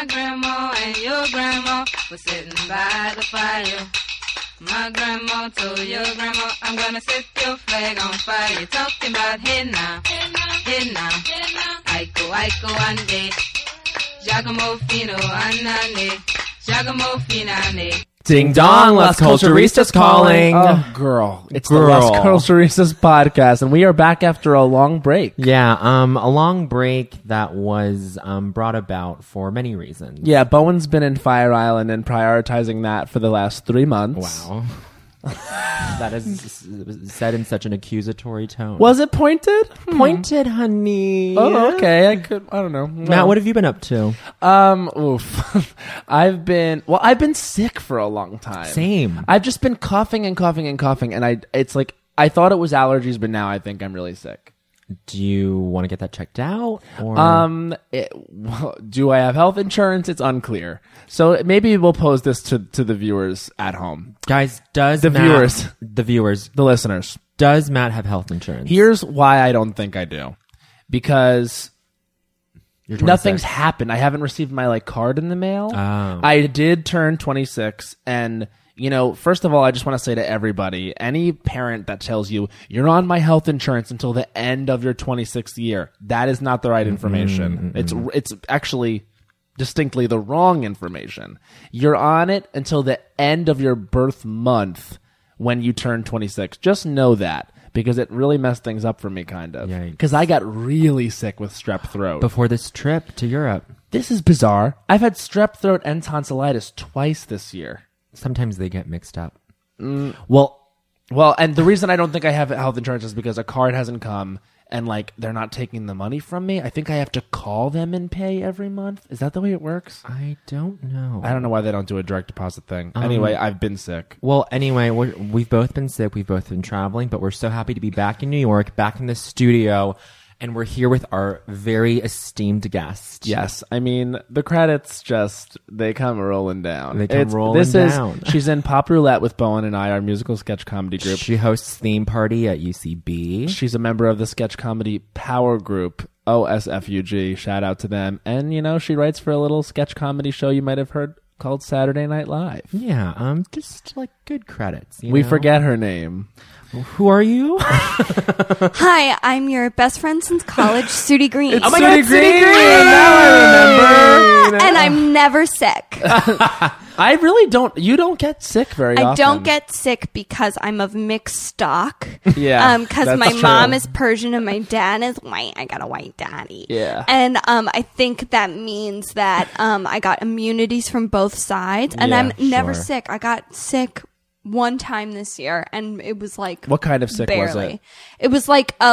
grandma and your grandma were sitting by the fire. My grandma told your grandma, I'm gonna set your flag on fire. You're talking about hey now, hey now, Aiko, Aiko, ande. Giacomo Fino, anane. Giacomo Finane. Ding dong, Las Culturistas calling. Oh, girl. It's the Las Culturistas podcast, and we are back after a long break. Yeah, a long break that was brought about for many reasons. Yeah, Bowen's been in Fire Island and prioritizing that for the last 3 months. Wow. That is said in such an accusatory tone. Was it pointed? Pointed, honey. Oh, okay. I don't know. Matt, what have you been up to? I've been sick for a long time. Same. I've just been coughing, and it's like, I thought it was allergies, but now I think I'm really sick. Do you want to get that checked out? Or? Do I have health insurance? It's unclear. So maybe we'll pose this to the viewers at home. Guys, the listeners, does Matt have health insurance? Here's why I don't think I do. Because nothing's happened. I haven't received my card in the mail. Oh. I did turn 26, and first of all, I just want to say to everybody, any parent that tells you you're on my health insurance until the end of your 26th year, that is not the right information. It's actually distinctly the wrong information. You're on it until the end of your birth month when you turn 26. Just know that, because it really messed things up for me, kind of. Because I got really sick with strep throat. Before this trip to Europe. This is bizarre. I've had strep throat and tonsillitis twice this year. Sometimes they get mixed up. Well, and the reason I don't think I have health insurance is because a card hasn't come, and they're not taking the money from me. I think I have to call them and pay every month. Is that the way it works? I don't know. I don't know why they don't do a direct deposit thing. Anyway, I've been sick. Well, anyway, we've both been sick. We've both been traveling, but we're so happy to be back in New York, back in the studio. And we're here with our very esteemed guest. Yes. I mean, the credits they come rolling down. She's in Pop Roulette with Bowen and I, our musical sketch comedy group. She hosts Theme Party at UCB. She's a member of the sketch comedy power group, OSFUG. Shout out to them. And, she writes for a little sketch comedy show you might have heard called Saturday Night Live. Yeah. Just good credits. We forget her name. Who are you? Hi, I'm your best friend since college, Sudie Green. It's Sudie Green! Now I remember. And I'm never sick. I really don't. You don't get sick very often. I don't get sick because I'm of mixed stock. Yeah. Because my mom is Persian and my dad is white. I got a white daddy. Yeah. And I think that means that I got immunities from both sides. And I'm never sick. I got sick one time this year, and it was what kind of sick barely. Was it? It was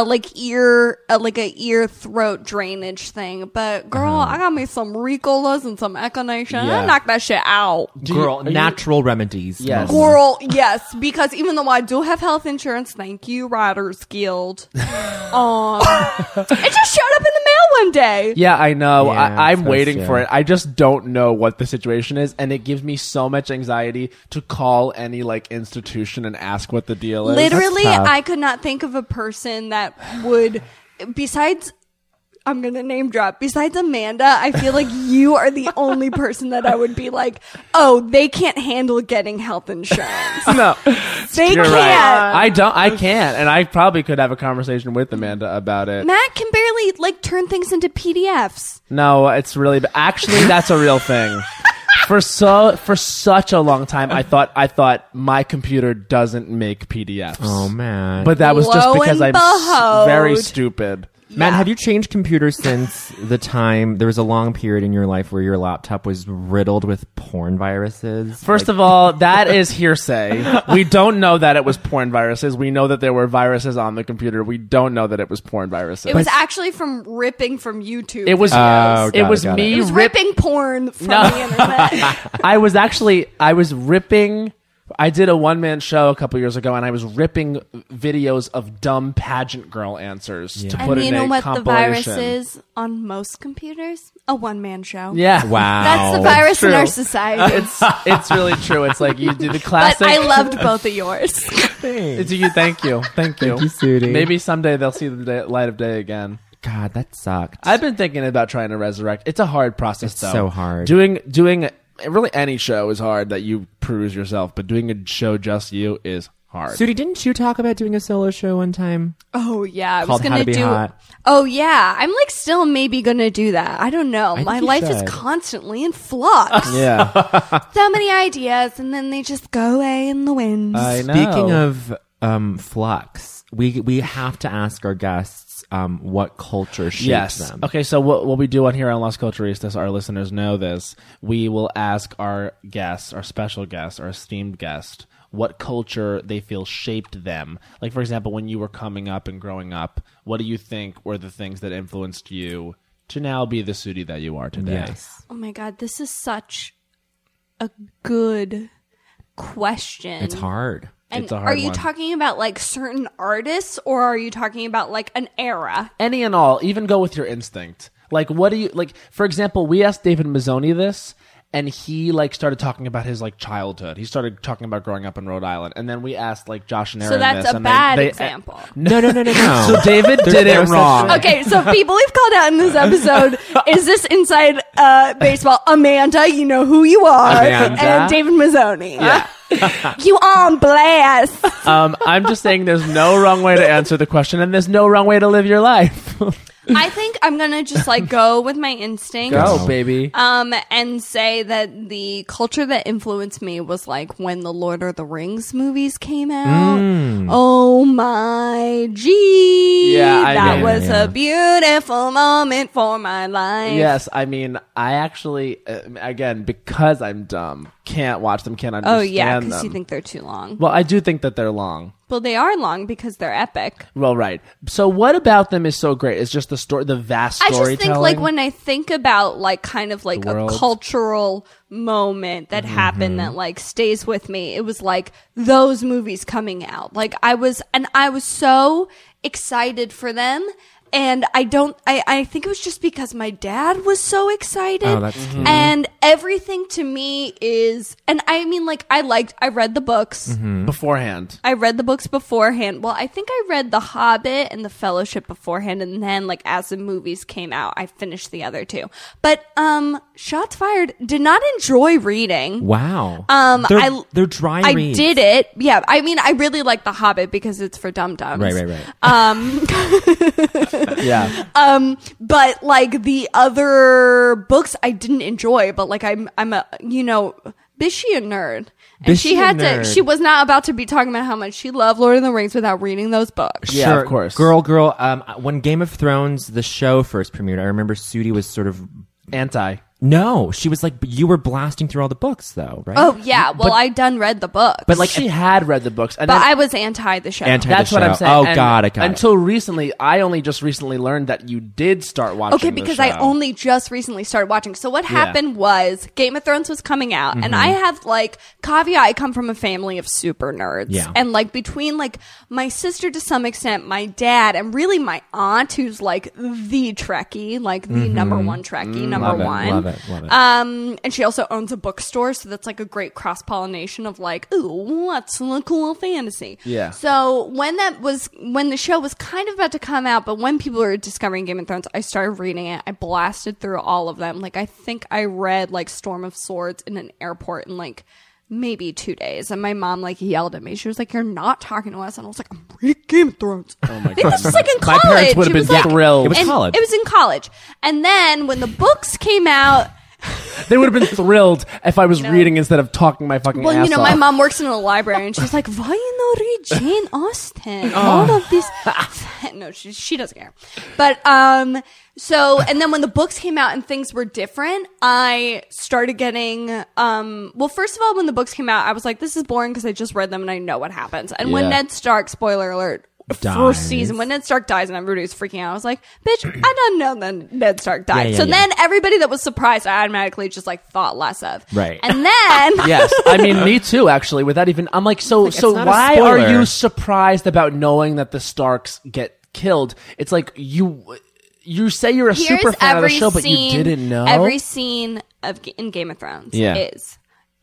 a ear throat drainage thing. But girl, I got me some Ricolas and some Echinacea. Yeah. I knocked that shit out. Natural remedies. Yes. Girl, yes, because even though I do have health insurance, thank you, Writers Guild. It just showed up in the mail one day. Yeah, I know. Yeah, I'm waiting for it. I just don't know what the situation is, and it gives me so much anxiety to call any institution and ask what the deal is. Literally, I could not think of a person that would, besides, I'm going to name drop, besides Amanda, I feel like you are the only person that I would be like, oh, they can't handle getting health insurance. No. They You're can't. right. I can't, and I probably could have a conversation with Amanda about it. Matt can barely turn things into PDFs. No, it's really, actually, that's a real thing. For such a long time, I thought my computer doesn't make PDFs. Oh man! But that was just because I'm behold. very stupid. Matt, have you changed computers since the time there was a long period in your life where your laptop was riddled with porn viruses? First of all, that is hearsay. We don't know that it was porn viruses. We know that there were viruses on the computer. We don't know that it was porn viruses. It was actually from ripping from YouTube. It was. It was me ripping porn from the internet. I was ripping. I did a one-man show a couple years ago, and I was ripping videos of dumb pageant girl answers to put in a compilation. And you know what the virus is on most computers? A one-man show. Yeah. Wow. That's the virus in our society. It's really true. It's like you do the classic. But I loved both of yours. Thank you. Thank you, Sudie. Maybe someday they'll see the light of day again. God, that sucked. I've been thinking about trying to resurrect. It's a hard process, It's though. so hard. Doing really any show is hard that you produce yourself, but doing a show just you is hard. Sudi, didn't you talk about doing a solo show one time? Oh yeah, I was Called How gonna to Be do. Hot. Oh yeah, I'm like still maybe gonna do that. I don't know. think My you life is should. constantly in flux. Yeah, So many ideas, and then they just go away in the wind. I know. Speaking of flux, we have to ask our guests what culture shapes yes. them. Okay, so what we do on here on Las Culturistas, our listeners know this. We will ask our guests, our special guest, our esteemed guest, what culture they feel shaped them. Like, for example, when you were coming up and growing up, what do you think were the things that influenced you to now be the Sudi that you are today? Yes. Oh my god, this is such a good question. It's hard. And It's a hard are you one. talking about like certain artists, or are you talking about like an era? Any and all, even go with your instinct. Like, what do you like? For example, we asked David Mazzoni this, and he like started talking about his like childhood. He started talking about growing up in Rhode Island, and then we asked like Josh and Aaron. So that's this, a and bad they- example. No. So David did it no such wrong. thing. Okay, so people we've called out in this episode is this inside baseball. Amanda, you know who you are, Amanda. and David Mazzoni. Yeah. You on blast. I'm just saying, there's no wrong way to answer the question, and there's no wrong way to live your life. I think I'm gonna just like go with my instinct. Go, baby. And say that the culture that influenced me was like when the Lord of the Rings movies came out. Oh my gee. Yeah, I that mean, was yeah. a beautiful moment for my life. Yes, I mean, I actually, again, because I'm dumb, can't watch them, can't understand Oh yeah, them. because you think they're too long. Well, I do think that they're long. Well, they are long because they're epic. Well, right. So what about them is so great? It's just the story, the vast I storytelling. just think like when I think about like kind of like The a world. cultural moment that happened that like stays with me, it was like those movies coming out. Like I was so excited for them. And I think it was just because my dad was so excited. Oh, that's cute. And everything to me is, and I mean, like, I read the books. beforehand. I read the books beforehand. Well, I think I read The Hobbit and The Fellowship beforehand, and then, like, as the movies came out, I finished the other two. But, shots fired, did not enjoy reading. Wow. They're dry I reads. did it. Yeah, I mean, I really like The Hobbit because it's for dum-dums. Right. Yeah. But like the other books I didn't enjoy, but like I'm a, Bish a nerd. And she Bishy a had to, nerd. she was not about to be talking about how much she loved Lord of the Rings without reading those books. Yeah, Sure. of course. Girl. When Game of Thrones, the show first premiered, I remember Sudi was sort of... Anti. No, she was like, but you were blasting through all the books, though, right? Oh yeah, well I done read the books. But, like, She had read the books. And but then- I was anti the show. Anti- that's the what I'm show. saying. Oh, And God, I got it. Until recently, I only just recently learned that you did start watching Okay, the because show. I only just recently started watching. So what happened was Game of Thrones was coming out, and I have like caveat. I come from a family of super nerds, Yeah. and like between like my sister to some extent, my dad, and really my aunt, who's like the Trekkie, like the number one Trekkie, number Love it, one. love it, love it. And she also owns a bookstore, so that's like a great cross pollination of like, ooh, what's a cool fantasy? Yeah. So when the show was kind of about to come out, but when people were discovering Game of Thrones, I started reading it. I blasted through all of them. Like I think I read like Storm of Swords in an airport in like maybe 2 days, and my mom like yelled at me. She was like, "You're not talking to us," and I was like, "I'm reading Game of Thrones." Oh my I think this was like in My college. parents would have It been was, like- thrilled. It was and college. It was in college, and then when the books came out. They would have been thrilled if I was reading instead of talking my fucking Well, ass my off. mom works in a library, and she's like, "Why you not read Jane Austen? All of this." No, she doesn't care. But so and then when the books came out and things were different, I started getting well, first of all, when the books came out, I was like, "This is boring" because I just read them and I know what happens. And when Yeah. Ned Stark, spoiler alert. Dies. First season, when Ned Stark dies and everybody was freaking out, I was like, bitch, I don't know that Ned Stark died. Yeah, so yeah. then everybody that was surprised, I automatically just like thought less of. Right. And then Yes, I mean me too. Actually, without even, I'm like, so it's not a why are spoiler. you surprised about knowing that the Starks get killed? It's like you say you're a super fan of the show, but you didn't know. Every scene in Game of Thrones Yeah. is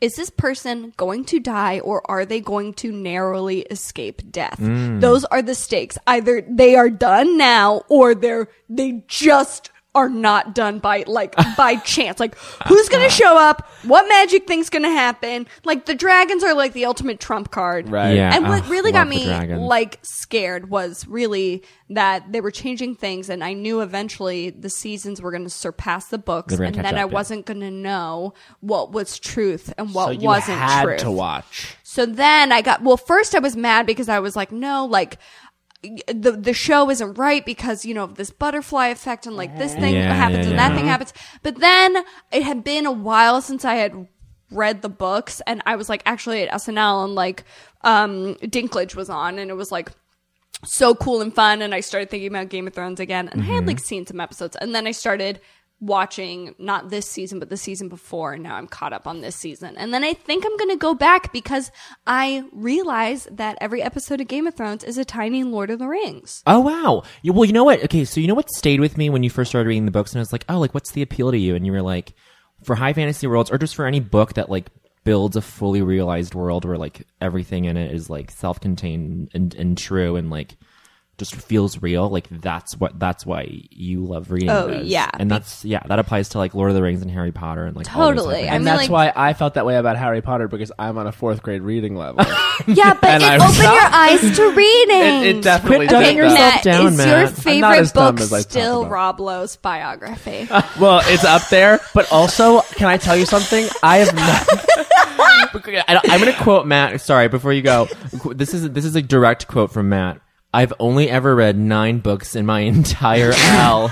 is this person going to die or are they going to narrowly escape death? Those are the stakes. Either they are done now or they just are not done by chance. Like, who's gonna show up? What magic thing's gonna happen? Like, the dragons are like the ultimate trump card. Right. Yeah. And what really got love the me dragon. like scared was really that they were changing things, and I knew eventually the seasons were going to surpass the books, They were and gonna then catch I up, yeah. wasn't going to know what was truth and what So you wasn't had truth. to watch. So then first I was mad because I was like, no, like the show isn't right because, you know, this butterfly effect and like this thing Yeah, happens yeah, and that yeah. thing happens. But then it had been a while since I had read the books, and I was like actually at SNL, and like Dinklage was on, and it was like so cool and fun, and I started thinking about Game of Thrones again, and I had like seen some episodes, and then I started watching not this season but the season before, and now I'm caught up on this season, and then I think I'm gonna go back because I realize that every episode of Game of Thrones is a tiny Lord of the Rings. Oh, wow. Well, you know what? Okay, so you know what stayed with me when you first started reading the books? And I was like, oh, like, what's the appeal to you? And you were like, for high fantasy worlds, or just for any book that, like, builds a fully realized world where, like, everything in it is, like, self-contained and true and, like, just feels real. Like, that's why you love reading Oh, those. yeah. And that applies to, like, Lord of the Rings and Harry Potter and, like, all those Totally. type of I And mean, that's like- why I felt that way about Harry Potter, because I'm on a 4th grade reading level. Yeah, but And it I opened was- your eyes to reading. It definitely Quit does dumbing that. yourself Matt, down, is Matt. your I'm not favorite as dumb book as I talk still about. Rob Lowe's biography? Well, it's up there, but also, can I tell you something? I have not. I'm going to quote Matt. Sorry, before you go. This is a direct quote from Matt. I've only ever read 9 books in my entire L.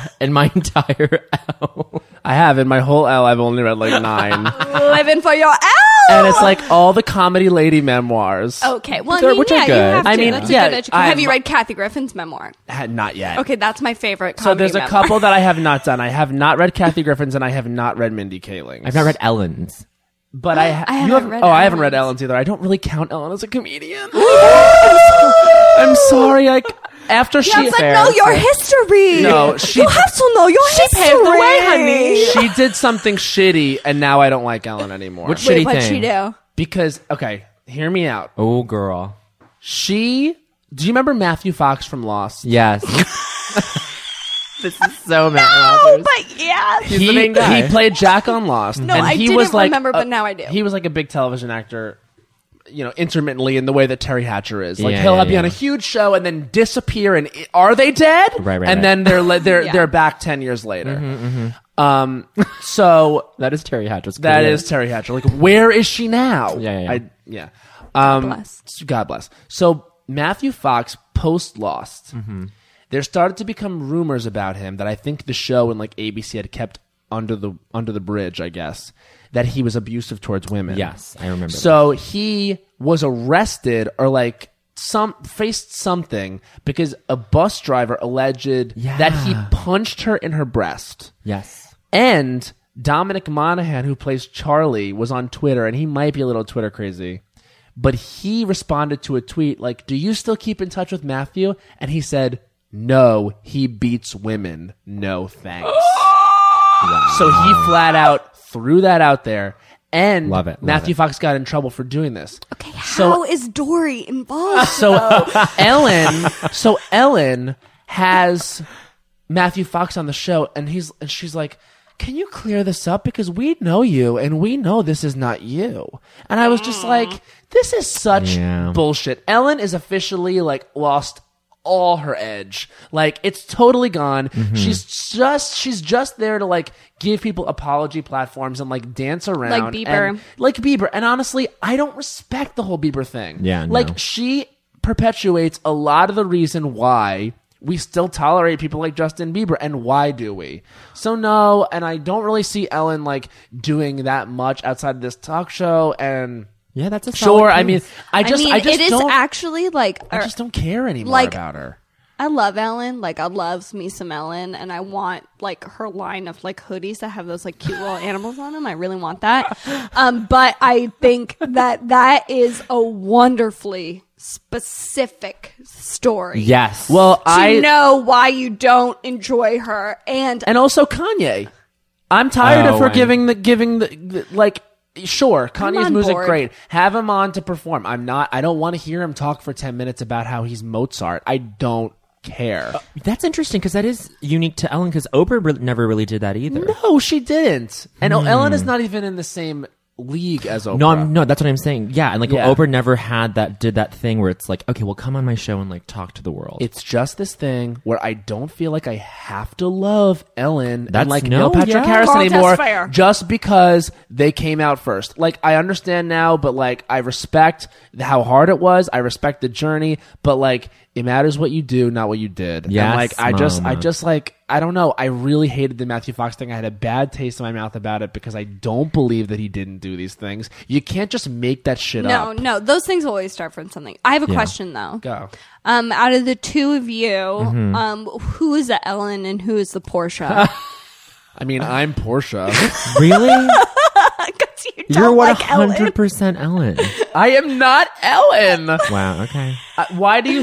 I have in my whole L. I've only read like 9, Living for your L. and it's like all the comedy lady memoirs. Okay, well, They're- I mean, which are yeah, you good. have to. I mean, That's yeah, a good education. Have you read Kathy Griffin's memoir? Not yet. Okay, that's my favorite So comedy there's a memoir. couple that I have not done. I have not read Kathy Griffin's, and I have not read Mindy Kaling's. I've not read Ellen's. But I you haven't haven't read I haven't read Ellen's. Ellen's either. I don't really count Ellen as a comedian. I'm sorry. After Yeah, it's she like, know your history. No, she- you have to know your history. paved the way, honey. She did something shitty, and now I don't like Ellen anymore. What Wait, shitty what'd thing? she do? Because okay, hear me out. Oh, girl. Do you remember Matthew Fox from Lost? Yes. This is so Matt Oh, Rogers. but yeah. He's the main guy. He played Jack on Lost. No, and I he didn't was like remember, but now I do. He was like a big television actor, you know, intermittently in the way that Terry Hatcher is. Like Yeah, he'll yeah, be on a yeah. huge show and then disappear. And are they dead? Right, And then they're Yeah. they're back 10 years later. Mm-hmm, So That is Terry Hatcher's that career. is Terry Hatcher. Like, where is she now? Yeah. Yeah. bless. God bless. So Matthew Fox post Lost, there started to become rumors about him that I think the show and like ABC had kept under the bridge, I guess, that he was abusive towards women. Yes, I remember. So he was arrested or like faced something because a bus driver alleged that he punched her in her breast. Yes. And Dominic Monaghan, who plays Charlie, was on Twitter, and he might be a little Twitter crazy, but he responded to a tweet like, "Do you still keep in touch with Matthew?" And he said, "No, he beats women. No thanks." So he flat out threw that out there, and Love it, love Matthew it. Fox got in trouble for doing this. Okay, how is Dory involved? So Ellen has Matthew Fox on the show, and she's like, "Can you clear this up? Because we know you, and we know this is not you." And I was just like, "This is such Yeah. bullshit." Ellen is officially like lost all her edge. Like, it's totally gone. Mm-hmm. She's just there to like give people apology platforms and like dance around Like Bieber. and- like Bieber. And honestly, I don't respect the whole Bieber thing. Yeah, no. Like, she perpetuates a lot of the reason why we still tolerate people like Justin Bieber. And why do we? So no, and I don't really see Ellen like doing that much outside of this talk show. And Yeah, that's a solid sure, I case. mean, I just it is don't, actually like I just don't care anymore like- about her. I love Ellen. Like, I loves me some Ellen, and I want like her line of like hoodies that have those like cute little animals on them. I really want that. But I think that is a wonderfully specific story. Yes. Well, To know why you don't enjoy her, and and also Kanye. I'm tired Oh, of her and- giving the like. Sure, Kanye's on music board. great. Have him on to perform. I don't want to hear him talk for 10 minutes about how he's Mozart. I don't care. That's interesting because that is unique to Ellen because Oprah never really did that either. No, she didn't. And Ellen is not even in the same league as Oprah. No, that's what I'm saying. Yeah, and like Yeah. Oprah never did that thing where it's like, okay, well, come on my show and like talk to the world. It's just this thing where I don't feel like I have to love Ellen and That's- like no, Neil Patrick yeah. Harris Girl, that's anymore fair. just because they came out first. Like, I understand now, but like, I respect how hard it was. I respect the journey, but like, it matters what you do, not what you did. Yes, and like, I Mama. just like, I don't know. I really hated the Matthew Fox thing. I had a bad taste in my mouth about it because I don't believe that he didn't do these things. You can't just make that shit up. No, those things always start from something. I have a question though. Go. Out of the two of you, Mm-hmm. who is the Ellen and who is the Portia? I mean, I'm Portia. Really? 'Cause you You're don't like Ellen. 100% Ellen. I am not Ellen. Wow. Okay. Why do you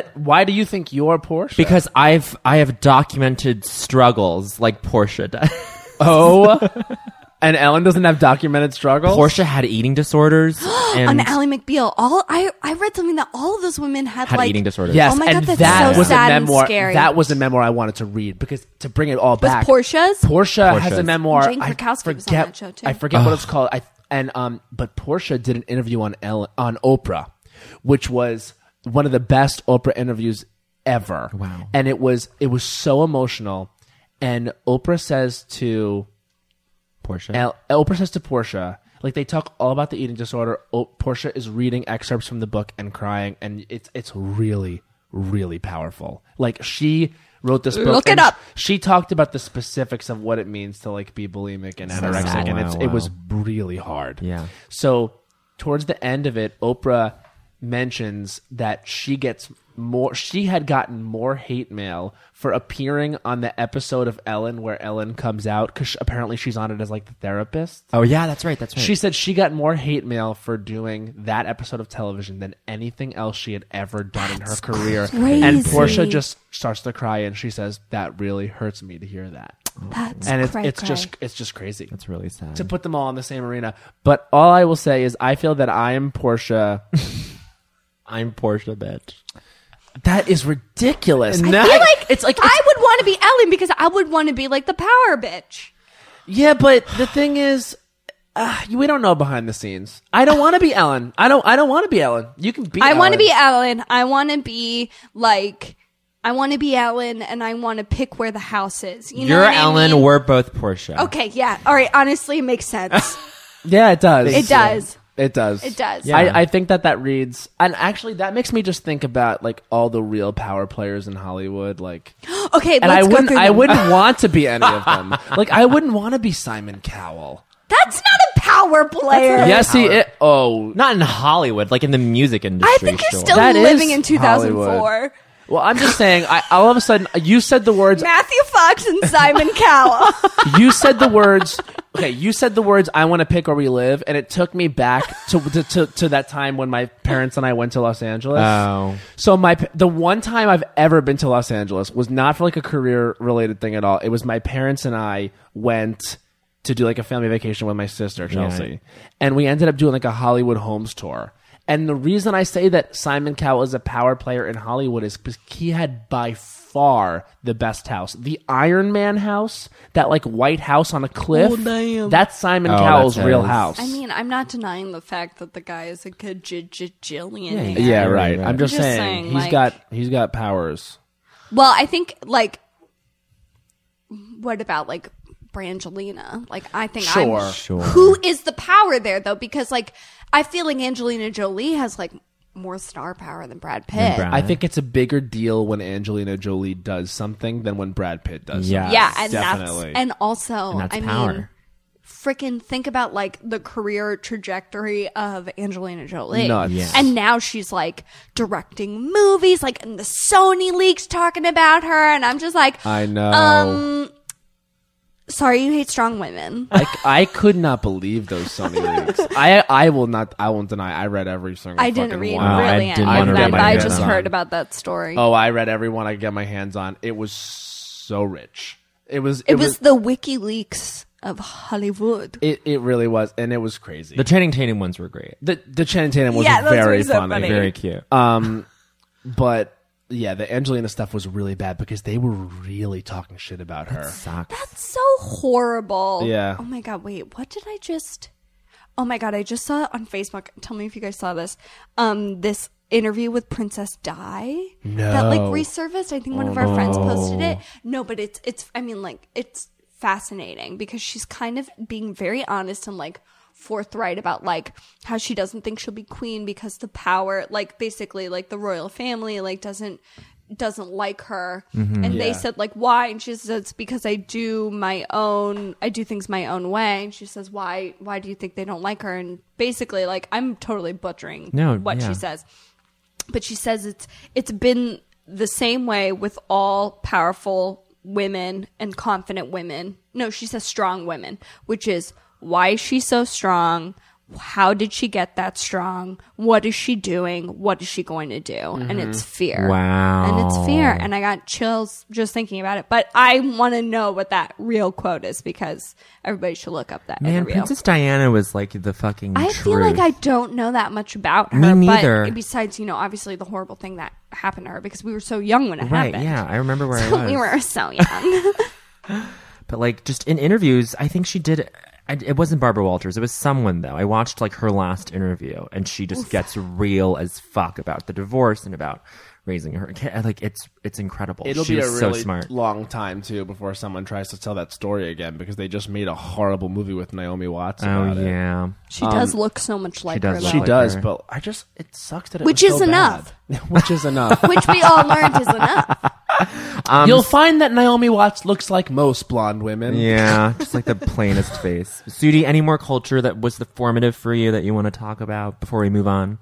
think you're Portia? Because I have documented struggles like Portia does. Oh, and Ellen doesn't have documented struggles. Portia had eating disorders and On Ally McBeal, I read something that all of those women had had like eating disorders. Yes, Oh my and God, that's that so was sad a and memoir. scary. That was a memoir I wanted to read because to bring it all was back. Portia's. Portia has a Portia's. memoir. Jane Krakowski was on that show, too. I forget what it's called. But Portia did an interview on Oprah, which was one of the best Oprah interviews ever. Wow. And it was so emotional. And Oprah says to Portia. Oprah says to Portia, like they talk all about the eating disorder. Portia is reading excerpts from the book and crying, and it's really, really powerful. Like she wrote this book. Look it and up. She talked about the specifics of what it means to like be bulimic and anorexic, sad. and Wow, it was wow. really hard. Yeah. So towards the end of it, Oprah mentions that she had gotten more hate mail for appearing on the episode of Ellen where Ellen comes out because apparently she's on it as like the therapist. Oh yeah, that's right. That's right. She said she got more hate mail for doing that episode of television than anything else she had ever done in her career. crazy. And Portia just starts to cry and she says, "That really hurts me to hear that." That's And cray, it's cray. just crazy That's really sad. to put them all in the same arena. But all I will say is I feel that I am Portia. I'm Portia, bitch. That is ridiculous. I feel like it's like I would want to be Ellen because I would want to be like the power bitch. yeah, but the thing is, we don't know behind the scenes. I don't want to be Ellen. I don't want to be Ellen. You can be. I want to Ellen. be Ellen. I want to be like. I want to be Ellen, and I want to pick where the house is. You know You're what I Ellen. mean? We're both Portia. Okay, yeah. All right. Honestly, it makes sense. Yeah, it does. It does. It does. It does. Yeah. I think that reads, and actually that makes me just think about like all the real power players in Hollywood, like, Okay, and let's go through I them. wouldn't want to be any of them. Like, I wouldn't want to be Simon Cowell. That's not a power player. Yes, he. Oh, Not in Hollywood, like in the music industry. I think you're sure. still That is living in 2004. Hollywood. well, I'm just saying. All of a sudden, you said the words. Matthew Fox and Simon Cowell. You said the words. Okay, you said the words. I want to pick where we live, and it took me back to that time when my parents and I went to Los Angeles. Oh. So the one time I've ever been to Los Angeles was not for like a career related thing at all. It was my parents and I went to do like a family vacation with my sister Chelsea, and we ended up doing like a Hollywood Homes tour. And the reason I say that Simon Cowell is a power player in Hollywood is because he had by far the best house. The Iron Man house, that like white house on a cliff. Oh, damn. That's Simon Oh, Cowell's that's real his. house. I mean, I'm not denying the fact that the guy is a gajillion. Yeah, yeah, Right, right. right. I'm just Just saying, saying, he's got powers. Well, I think like, what about like Brangelina? Like, I think Sure. Sure. Who is the power there though? Because like, I feel like Angelina Jolie has like more star power than Brad Pitt. Brad. I think it's a bigger deal when Angelina Jolie does something than when Brad Pitt does Yeah. something. Yeah, and definitely. and also, And that's I power. mean, freaking think about like the career trajectory of Angelina Jolie. Nuts. Yeah. And now she's like directing movies, like and the Sony leaks talking about her, and I'm just like, I know. sorry, you hate strong women. I could not believe those Sony leaks. I won't deny. I read every single. I didn't fucking read one. Wow, I really didn't any wanna of read them, but my I hands just on. heard about that story. Oh, I read every one I could get my hands on. It was so rich. It was it was the WikiLeaks of Hollywood. It really was, and it was crazy. The Channing Tatum ones were great. The Channing Tatum was Yeah, those very were so funny. funny. Very cute. But yeah, the Angelina stuff was really bad because they were really talking shit about her. Sucks. That's so horrible. Yeah. Oh my god, wait, what did I just... Oh my god, I just saw it on Facebook. Tell me if you guys saw this. This interview with Princess Di. No. That like resurfaced. I think one of our friends posted it. No, but it's I mean like it's fascinating because she's kind of being very honest and like forthright about like how she doesn't think she'll be queen because the power, like basically like the royal family like doesn't like her. And they said like why, and she says it's because I do things my own way. And she says why do you think they don't like her? And basically like I'm totally butchering what she says, but she says it's been the same way with all powerful women and confident women. No, she says strong women, which is why is she so strong? How did she get that strong? What is she doing? What is she going to do? And it's fear. Wow. And it's fear. And I got chills just thinking about it. But I want to know what that real quote is because everybody should look up that Man, interview. Princess Diana was like the fucking I feel like I don't know that much about her. Me neither. But besides, obviously the horrible thing that happened to her because we were so young when it Right, happened. yeah. I remember where I So was. we were so young. But like just in interviews, I think she did... It wasn't Barbara Walters. It was someone, though. I watched like her last interview, and she just gets real as fuck about the divorce and about raising her kid. Like it's incredible. It'll she be a was really so smart. long time too before someone tries to tell that story again because they just made a horrible movie with Naomi Watts. Oh about it. yeah. She does look so much like does her. look though. She does, her. but it sucks that it Which was is so enough. bad. Which is enough. Which we all learned is enough. You'll find that Naomi Watts looks like most blonde women. Yeah, just like the plainest face. Sudi, any more culture that was the formative for you that you want to talk about before we move on?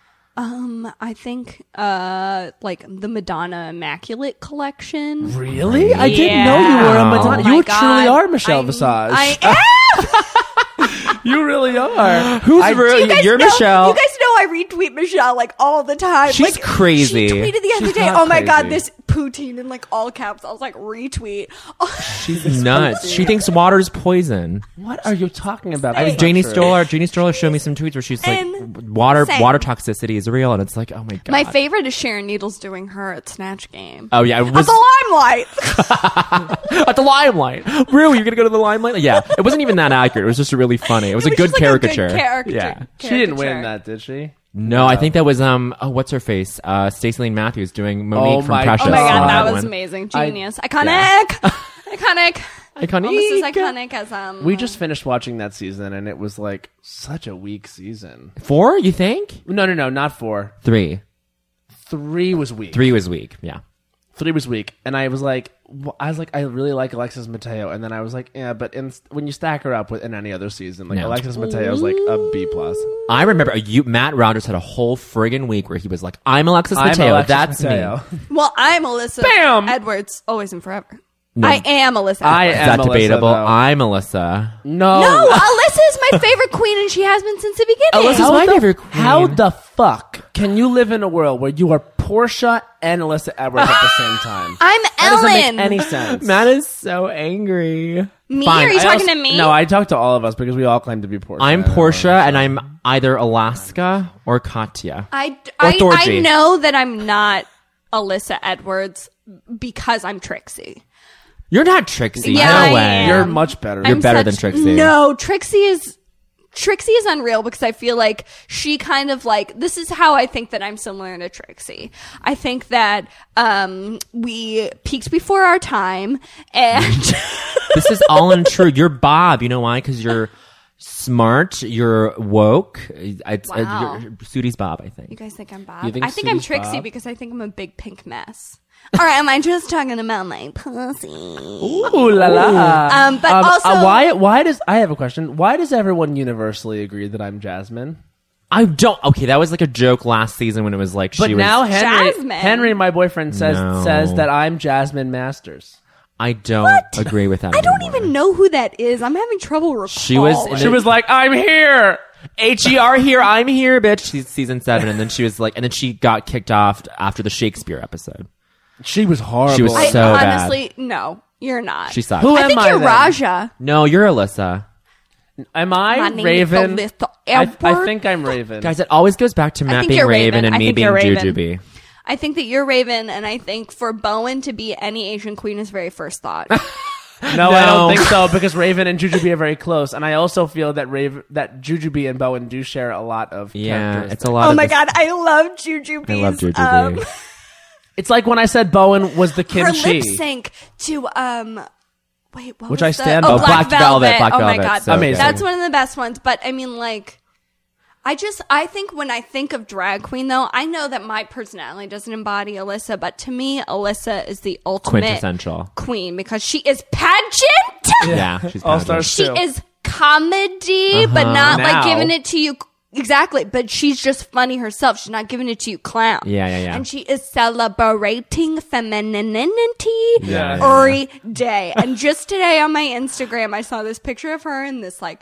I think like the Madonna Immaculate Collection. Really? I didn't know you were a Madonna. Oh my you God. truly are Michelle Visage. I am. You really are. Who's I- really? You're know, Michelle. You guys know I retweet Michelle like all the time. She's like, crazy. She tweeted the other She's day, not "Oh my god, crazy. this poutine in like all caps." I was like, retweet. She's nuts. She thinks water's poison. What are you talking about? Hey. That's not Janie true. Stoller showed me some tweets where she's like, And water same. toxicity is real, and it's like, oh my god. My favorite is Sharon Needles doing her at Snatch Game. Oh yeah, it At was the Limelight. at the Limelight. Really, you're gonna go to the Limelight? Yeah, it wasn't even that accurate. It was just really funny. It was a good just like caricature. caricature. Yeah. She didn't win Caricature. that, did she? No, I think that was what's her face? Stacey Lane Matthews doing Monique Oh from my Precious. Oh my god, Just that saw was one. amazing. I- Genius. Iconic. Iconic. Iconic. Almost as iconic as We just finished watching that season, and it was like such a weak season. 4, you think? No, not 4. 3. 3 was weak. 3 was weak. Yeah. 3 was weak, and I was like, I really like Alexis Mateo, and then I was like, yeah, but when you stack her up with in any other season, like No. Alexis Mateo's like a B plus. I remember Matt Rogers had a whole friggin' week where he was like, I'm Alexis I'm Mateo. Alexis That's Mateo. me. Well, I'm Alyssa Bam! Edwards, always and forever. No. I am Alyssa I Edwards. am Is that Melissa, debatable? though. I'm Alyssa. No, No, Alyssa is my favorite queen, and she has been since the beginning. Alyssa's my favorite queen. How the fuck can you live in a world where you are Portia and Alyssa Edwards at the same time? I'm That doesn't Ellen. make any sense. Matt is so angry. Me? Fine, Are you I talking also- to me? No, I talked to all of us because we all claim to be Portia. I'm and Portia, Alyssa. and I'm either Alaska or Katya. I Thorgy. know that I'm not Alyssa Edwards because I'm Trixie. You're not Trixie. Yeah, no I way. am. You're much better. You're better than Trixie. No, Trixie is unreal because I feel like she kind of like, this is how I think that I'm similar to Trixie. I think that we peaked before our time, and This is all untrue. You're Bob. You know why? Because you're smart. You're woke. Wow. Sudi's Bob, I think. you guys think I'm Bob. You think I think I'm Sue's Trixie Bob? because I think I'm a big pink mess. All right, am I just talking about my pussy? Ooh la la. But also, why does I have a question? Why does everyone universally agree that I'm Jasmine? I don't. Okay, that was like a joke last season when it was like But she now was. Jasmine. Henry, my boyfriend, says No. that I'm Jasmine Masters. I don't agree with that. I don't anymore. even know who that is. I'm having trouble recalling. She was in She was like, "I'm here." HER here, I'm here, bitch. She's season 7, and then she was like, and then she got kicked off after the Shakespeare episode. She was horrible. She was I so bad. honestly no. You're not. She sucks. Who I am think I you're then? Raja. No, you're Alyssa. Am My I name Raven? is Alyssa I Edward. think I'm Raven. Guys, it always goes back to I Matt think being you're Raven Raven. and I me think being you're Raven. Jujubee. I think that you're Raven, and I think for Bowen to be any Asian queen is very first thought. No, I don't think so because Raven and Jujubee are very close, and I also feel that Jujubee and Bowen do share a lot of Yeah, characteristics. it's a lot Oh of my this- god, I love Jujubee. I love Jujubee. It's like when I said Bowen was the Her kimchi. lip sync to wait, what Which was I the- stand oh, by. Black Velvet. Black Oh my Velvet, god, so Amazing. that's one of the best ones. But I mean, like, I think when I think of drag queen, though, I know that my personality doesn't embody Alyssa, but to me, Alyssa is the ultimate Quintessential. queen because she is pageant. Yeah, she's All pageant. Stars She 2. is comedy, but not Now. like giving it to you. Exactly, but she's just funny herself. She's not giving it to you clown. Yeah. And she is celebrating femininity Yeah. every day. And just today on my Instagram, I saw this picture of her in this like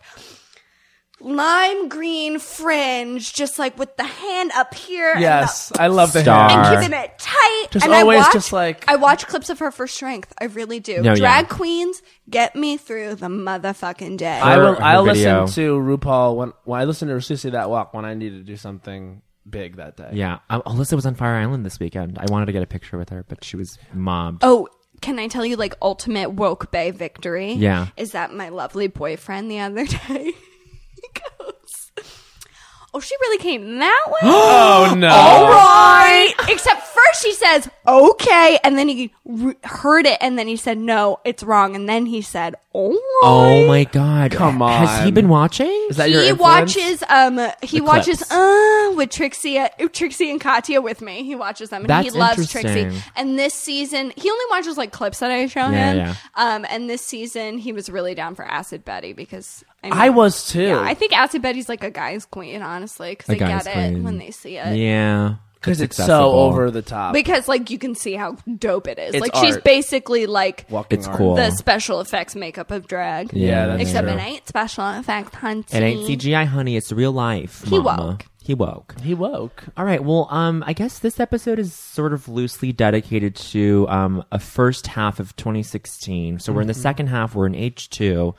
lime green fringe, just like with the hand up here. Yes, I love the Star. hair. And keeping it tight. Just and always I watch, just like- I watch clips of her for strength. I really do. No, Drag yeah. queens get me through the motherfucking day. I'll video. listen to RuPaul when I listen to Susie That Walk when I need to do something big that day. Yeah, Alyssa was on Fire Island this weekend. I wanted to get a picture with her, but she was mobbed. Oh, can I tell you, like, ultimate woke bae victory? Yeah. Is that my lovely boyfriend the other day? He goes, oh, she really came that way? Oh no! All right. Except first he says, okay. And then he heard it. And then he said, no, it's wrong. And then he said, all right. Oh my god! Come Has he on. been watching? Is that your He influence? watches clips. with Trixie and Katya with me. He watches them and he That's loves Trixie. interesting. And this season he only watches like clips that I show Yeah, him. yeah. And this season he was really down for Acid Betty because mean, I was too. Yeah, I think Acid Betty's like a guy's queen, honestly, because A they guy's get it queen. when they see it. Yeah, because it's so accessible. over the top. Because like you can see how dope it is. It's like she's art. basically like Walking It's art. cool. the special effects makeup of drag. Yeah, that's Except true. it ain't special effects, hunty. It ain't CGI, honey. It's real life. He mama. woke. He woke. He woke. All right. Well, I guess this episode is sort of loosely dedicated to a first half of 2016. So we're in the second half. We're in H2.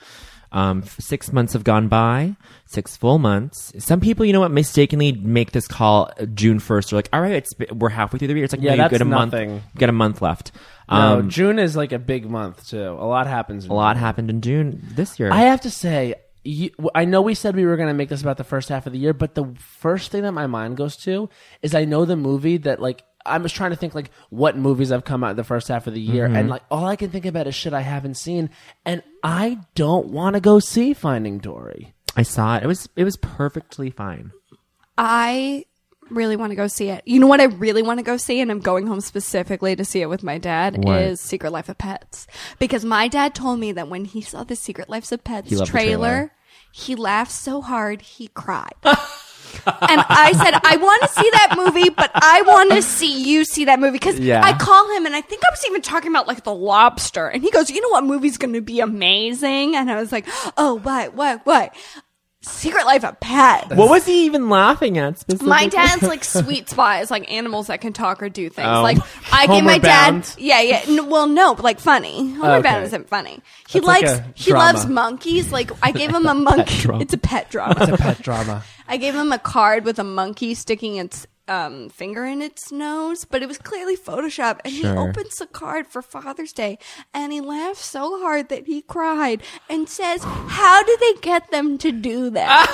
6 months have gone by, 6 full months. Some people, you know what, mistakenly make this call June 1st. They're like, all right, we're halfway through the year. It's like, Yeah, no, that's you've got a nothing. month. You've got a month left. No, June is like a big month too. A lot happens. A lot happened in June this year. I have to say, I know we said we were going to make this about the first half of the year, but the first thing that my mind goes to is I know the movie that like I'm just trying to think like what movies have come out the first half of the year, and like all I can think about is shit I haven't seen, and I don't want to go see Finding Dory. I saw it. It was perfectly fine. I really want to go see it. You know what I really want to go see, and I'm going home specifically to see it with my dad, What? is Secret Life of Pets. Because my dad told me that when he saw the Secret Life of Pets He loved the trailer. trailer, he laughed so hard he cried. And I said, I want to see that movie, but I want to see you see that movie. Because Yeah. I call him, and I think I was even talking about like The Lobster. And he goes, you know what movie's going to be amazing? And I was like, oh, what? Secret Life of Pets. What was he even laughing at specifically? My dad's like sweet spot is like animals that can talk or do things. Oh. Like I give Homeward my dad, Bound? yeah. Well, no, but like funny. Homeward Bound Okay. isn't funny. He That's like likes, a he drama. loves monkeys. Like I gave him a monkey. drama. It's a pet drama. It's a pet drama. I gave him a card with a monkey sticking its finger in its nose, but it was clearly Photoshop. And he Sure. opens the card for Father's Day, and he laughs so hard that he cried and says, "How do they get them to do that?"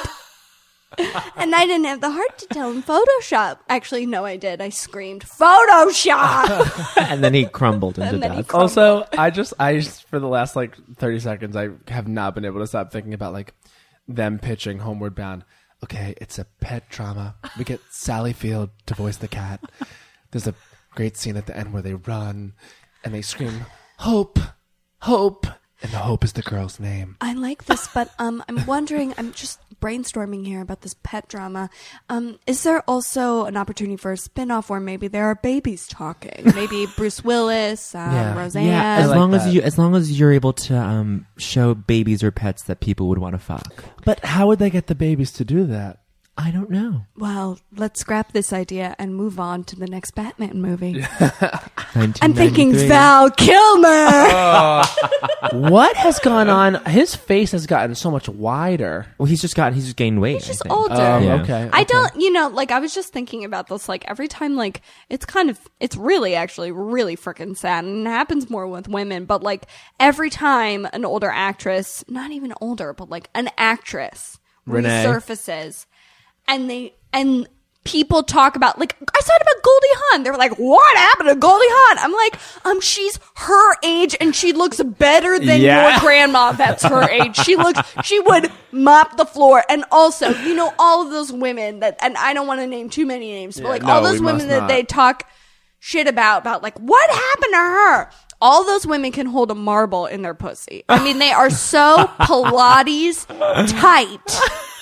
And I didn't have the heart to tell him Photoshop. Actually, no, I did. I screamed, Photoshop! And then he crumbled into And then he death. crumbled. Also, I just for the last like 30 seconds, I have not been able to stop thinking about like them pitching Homeward Bound. Okay, it's a pet drama. We get Sally Field to voice the cat. There's a great scene at the end where they run and they scream, "Hope, hope," and the hope is the girl's name. I like this, but I'm wondering, I'm just brainstorming here about this pet drama. Is there also an opportunity for a spin-off where maybe there are babies talking? Maybe Bruce Willis, Roseanne. Yeah, I as like long that. as long as you're able to show babies or pets that people would want to fuck. But how would they get the babies to do that? I don't know. Well, let's scrap this idea and move on to the next Batman movie. 1993. I'm thinking Val Kilmer. What has gone on? His face has gotten so much wider. Well, he's just gained weight. He's just I think. older. Yeah. Okay. I don't, like I was just thinking about this, like every time, like it's really actually really freaking sad, and it happens more with women, but like every time an older actress, not even older, but like an actress Renee. resurfaces, and people talk about, like I said about Goldie Hawn, they were like, what happened to Goldie Hawn? I'm like, she's her age and she looks better than your grandma that's her age. She would mop the floor. And also, all of those women that, and I don't want to name too many names, but like all those women that they talk shit about like what happened to her? All those women can hold a marble in their pussy. I mean, they are so Pilates tight.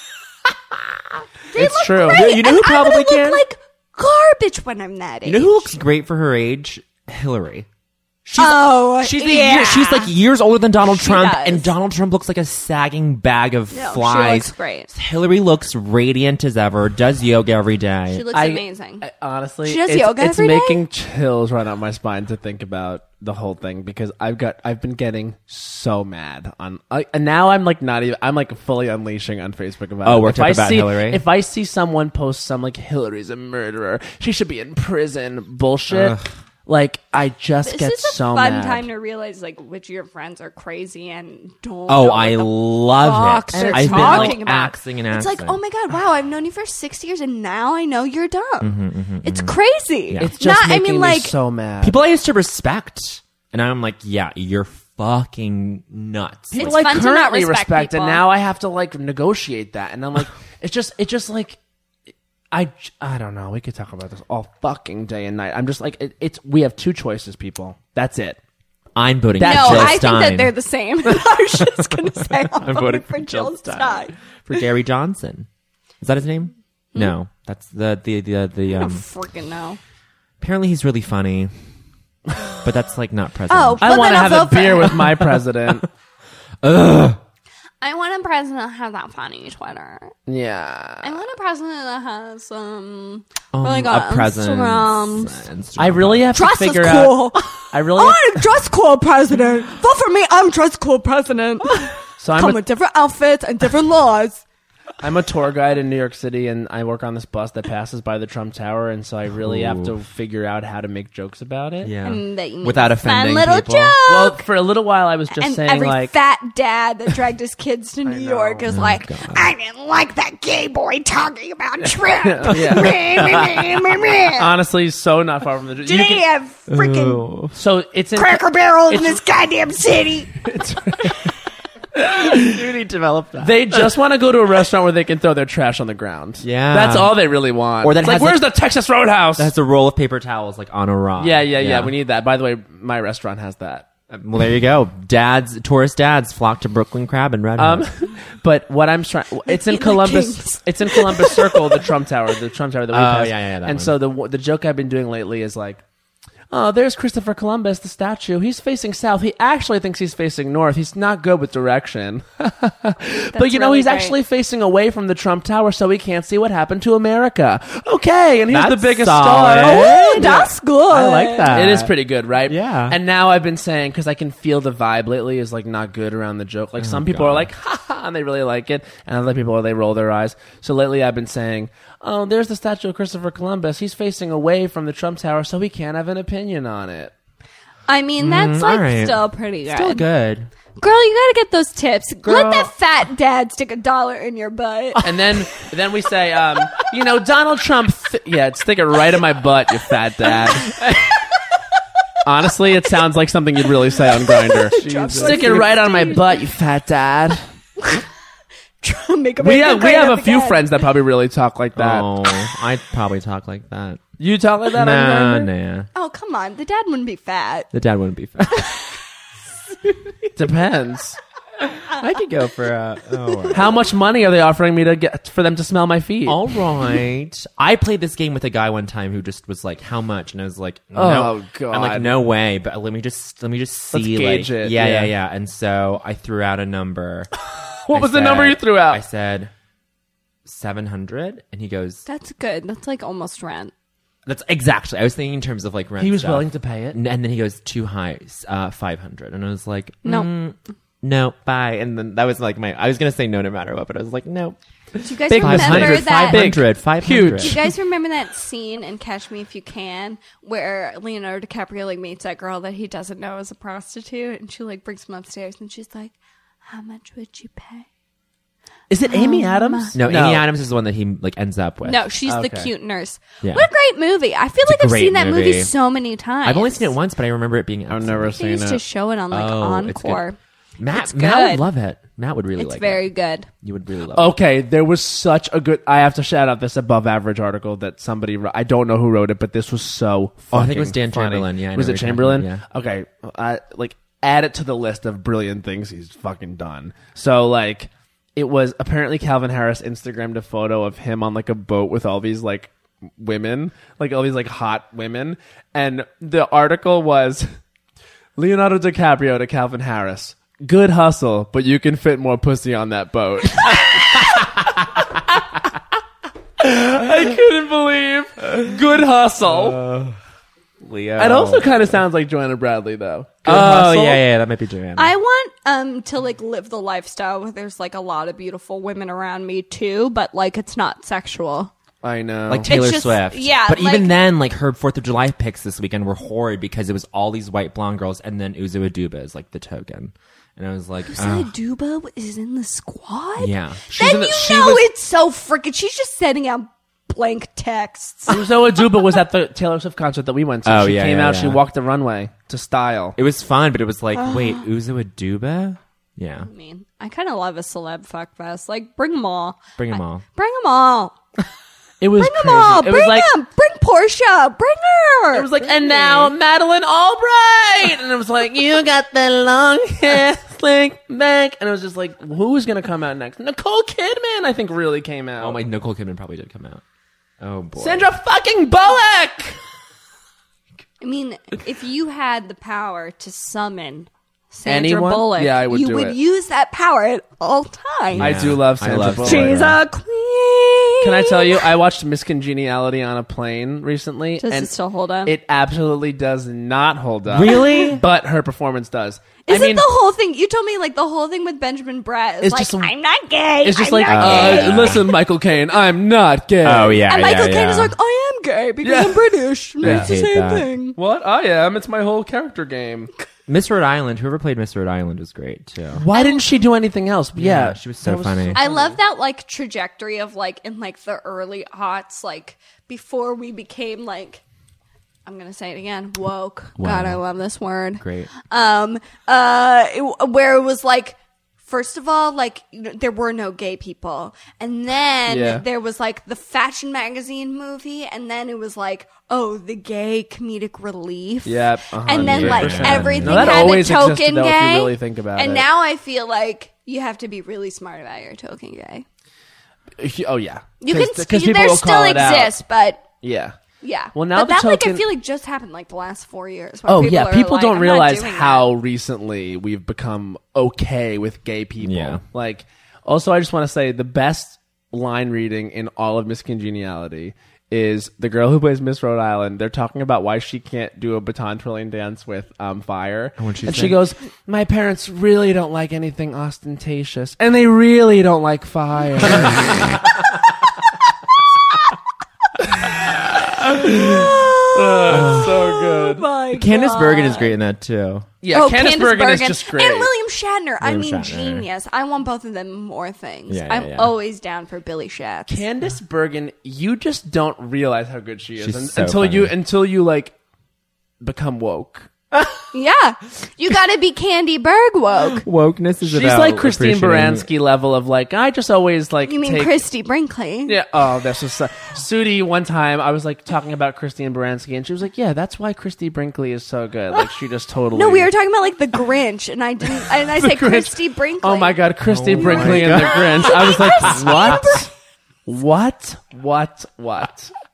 They It's look true. great, You know who and I'm gonna probably look can? like garbage when I'm that age. You know who looks great for her age? Hillary. She's yeah. she's like years older than Donald She Trump, does. and Donald Trump looks like a sagging bag of No, she flies. looks great. Hillary looks radiant as ever. Does yoga every day. She looks amazing. Honestly, She does it's, yoga it's every day? making chills run up my spine to think about the whole thing, because I've been getting so mad on, and now I'm like I'm like fully unleashing on Facebook about. Oh, it. worked If up I about see, Hillary? If I see someone post some like Hillary's a murderer, she should be in prison bullshit. Like I just This get is a so fun mad. time to realize like which of your friends are crazy and don't. Oh, know what I the love fuck it. they're I've been talking like about. axing and It's axing. like, oh my god, wow! I've known you for 6 years, and now I know you're dumb. It's crazy. Yeah. It's just Not, I making mean, me like so mad. People I used to respect, and I'm like, yeah, you're fucking nuts. It's like fun to not currently respect and people. now I have to like negotiate that, and I'm like, it's just like. I don't know. We could talk about this all fucking day and night. I'm just like, we have two choices, people. That's it. I'm voting That's for no, Jill I think Stein. that they're the same. I was just gonna say I'm voting for Jill Jill Stein. for Gary Johnson. Is that his name? No, that's the I don't freaking know. Apparently he's really funny, but that's like not president. Oh, I well, want then to I'll have a vote for beer him. with my president. I want a president that has that funny Twitter. Yeah. I want a president that has really a got presence. Instagrams. I really have Dress to is figure cool. out. I really. I'm dress cool president. Vote for me. I'm dress cool president. So Come with different outfits and different laws. I'm a tour guide in New York City, and I work on this bus that passes by the Trump Tower, and so I really have to figure out how to make jokes about it. Yeah, And that you make without a fun offending little people. joke. Well, for a little while, I was just And saying every like. fat dad that dragged his kids to New York is like, I didn't like that gay boy talking about Trump. Yeah. Meh, meh, meh, meh, meh. Honestly, so not far from the truth. Did he have freaking So it's in Cracker Barrel in this goddamn city? You need to develop that. They just want to go to a restaurant where they can throw their trash on the ground. Yeah. That's all they really want. Or that It's like, has, where's like- the Texas Roadhouse? That's a roll of paper towels like on a rod. Yeah. We need that. By the way, my restaurant has that. Well, there you go. Tourist dads flock to Brooklyn Crab and Red Hot. But what I'm trying, it's in Like Columbus. kings. It's in Columbus Circle, the Trump Tower that we passed. yeah, that And one. so the joke I've been doing lately is like, oh, there's Christopher Columbus, the statue. He's facing south. He actually thinks he's facing north. He's not good with direction. But you know, really he's great. actually facing away from the Trump Tower, so he can't see what happened to America. Okay, and here's That's the biggest solid. star. Oh, that's good. I like that. It is pretty good, right? Yeah. And now I've been saying, because I can feel the vibe lately is like not good around the joke. Like some people are like, ha ha, and they really like it. And other people, they roll their eyes. So lately I've been saying, oh, there's the statue of Christopher Columbus. He's facing away from the Trump Tower, so he can't have an opinion on it. I mean, that's all like right. still pretty good. Still good. Girl, you gotta get those tips. Girl. Let that fat dad stick $1 in your butt. And then we say, Donald Trump, stick it right in my butt, you fat dad. Honestly, it sounds like something you'd really say on Grindr. Stick it right on my butt, you fat dad. Make We have a few friends that probably really talk like that. Oh, I'd probably talk like that. You talk like that Nah, on Grindr? nah. Oh, come on. The dad wouldn't be fat. The dad wouldn't be fat. Depends. I could go for How much money are they offering me to get for them to smell my feet? All right. I played this game with a guy one time who just was like, "How much?" And I was like, "No." Oh, God. I'm like, "No way!" But let me just see. Let's gauge like, it. Yeah. Yeah. And so I threw out a number. What was the number you threw out? I said $700, and he goes, That's good. That's like almost rent. "That's exactly." I was thinking in terms of like rent. He was stuff. willing to pay it. and then he goes, "Too high, 500," and I was like, No. no, bye." And then that was like I was gonna say no matter what, but I was like, no. Do you guys Big remember 500, that? 500, 500. Do you guys remember that scene in Catch Me If You Can where Leonardo DiCaprio like meets that girl that he doesn't know is a prostitute, and she like brings him upstairs, and she's like, "How much would you pay?" Is it Amy Adams? No, Amy Adams is the one that he like ends up with. No, she's the Okay. cute nurse. Yeah. What a great movie! I feel like a I've great seen that movie movie. so many times. I've only seen it once, but I remember it being. I've never They seen used to it. show it on like It's good. Encore. Matt It's would good. love it. Matt would really It's like very it. good. You would really love it. Okay, there was such a good. I have to shout out this above average article that somebody wrote. I don't know who wrote it, but this was so. Oh, I think it was fucking Dan funny. Chamberlain. Yeah, I know was what it you're Chamberlain? talking about, Okay, like add it to the list of brilliant things he's fucking done. So like, it was apparently Calvin Harris Instagrammed a photo of him on like a boat with all these like women, like all these like hot women, and the article was Leonardo DiCaprio to Calvin Harris. Good hustle, but you can fit more pussy on that boat. I couldn't believe. Good hustle. Leo. It also kind of sounds like Joanna Bradley, though. Good Oh hustle. yeah, that might be Joanna. I want to like live the lifestyle where there's like a lot of beautiful women around me too, but like it's not sexual. I know. like Taylor just- Swift. yeah, But like- even then, like her 4th of July picks this weekend were horrid because it was all these white blonde girls and then Uzo Aduba is like the token. And I was like, Uzo Aduba is in the squad? yeah. Then you know it's so freaking. She's just sending out blank texts. Uzo Aduba was at the Taylor Swift concert that we went to. Oh, she yeah, came yeah, out. She yeah. walked the runway to style. It was fun, but it was like, wait, Uzo Aduba? Yeah. I mean, I kind of love a celeb fuck fest. Like, bring them all. Bring them all. Bring them all. It was Bring them crazy. all. It Bring was like them. Bring Portia. Bring her. it was like, and now Madeline Albright, and it was like, you got the long hair, slick back, and it was just like, who is gonna come out next? Nicole Kidman, I think, really came out. Oh my, Nicole Kidman probably did come out. Oh boy. Sandra fucking Bullock. I mean, if you had the power to summon Sandra Anyone? Bullock, Yeah, I would you do would it. use that power at all times. I do love I Sandra love Bullock. Sandra. She's a queen. Can I tell you, I watched Miss Congeniality on a plane recently, Does and it still hold up? it absolutely does not hold up. Really? But her performance does. Isn't the whole thing? You told me like the whole thing with Benjamin Bratt is It's like, just I'm not gay. It's just I'm like, not gay. listen, Michael Caine, I'm not gay. Oh yeah. And Michael yeah, Caine is yeah. like, I am gay because Yeah. I'm British. Yeah. It's the I hate same that. thing. What? I am. It's my whole character game. Miss Rhode Island. Whoever played Miss Rhode Island was great too. Why didn't she do anything else? Yeah, she was so that funny. I love that like trajectory of like in like the early aughts, like before we became like, I'm gonna say it again, woke. Wow. God, I love this word. Great. Where it was like, first of all, like there were no gay people, and then Yeah. there was like the fashion magazine movie, and then it was like, oh, the gay comedic relief. Yep, and then like 100%. everything No, that had a always existed, token though, if you gay. really think about and it. now I feel like you have to be really smart about your token gay. Oh yeah, You can, because people there will still call it out. exists, but Yeah. yeah. Well, now but the that like I token- feel like just happened like the last 4 years. where Oh yeah, are people like, don't "I'm not realize doing how that." recently we've become okay with gay people. Yeah. Like, also, I just want to say the best line reading in all of Miss Congeniality is the girl who plays Miss Rhode Island. They're talking about why she can't do a baton twirling dance with fire, what'd she and say? she goes, "My parents really don't like anything ostentatious, and they really don't like fire." So good. My Candace God. Bergen is great in that too. Yeah, Oh, Candace Bergen is just great. And William Shatner. I mean, William Shatner. genius. I want both of them more things. Yeah, I'm yeah. always down for Billy Shatz. Candace Bergen, you just don't realize how good she is She's so until you like become woke. Yeah. You gotta be Candy Berg woke. Wokeness is She's about like Christine appreciating- Baranski level of like, I just always like You mean take, Christy Brinkley? Yeah. Oh, that's just Sudi. One time, I was like talking about Christine Baranski, and she was like, "Yeah, that's why Christy Brinkley is so good. Like, she just totally." No, we were talking about like the Grinch, and I didn't. And I said Christy Brinkley. Oh my God, Christy Oh my Brinkley and the Grinch. I was like, what?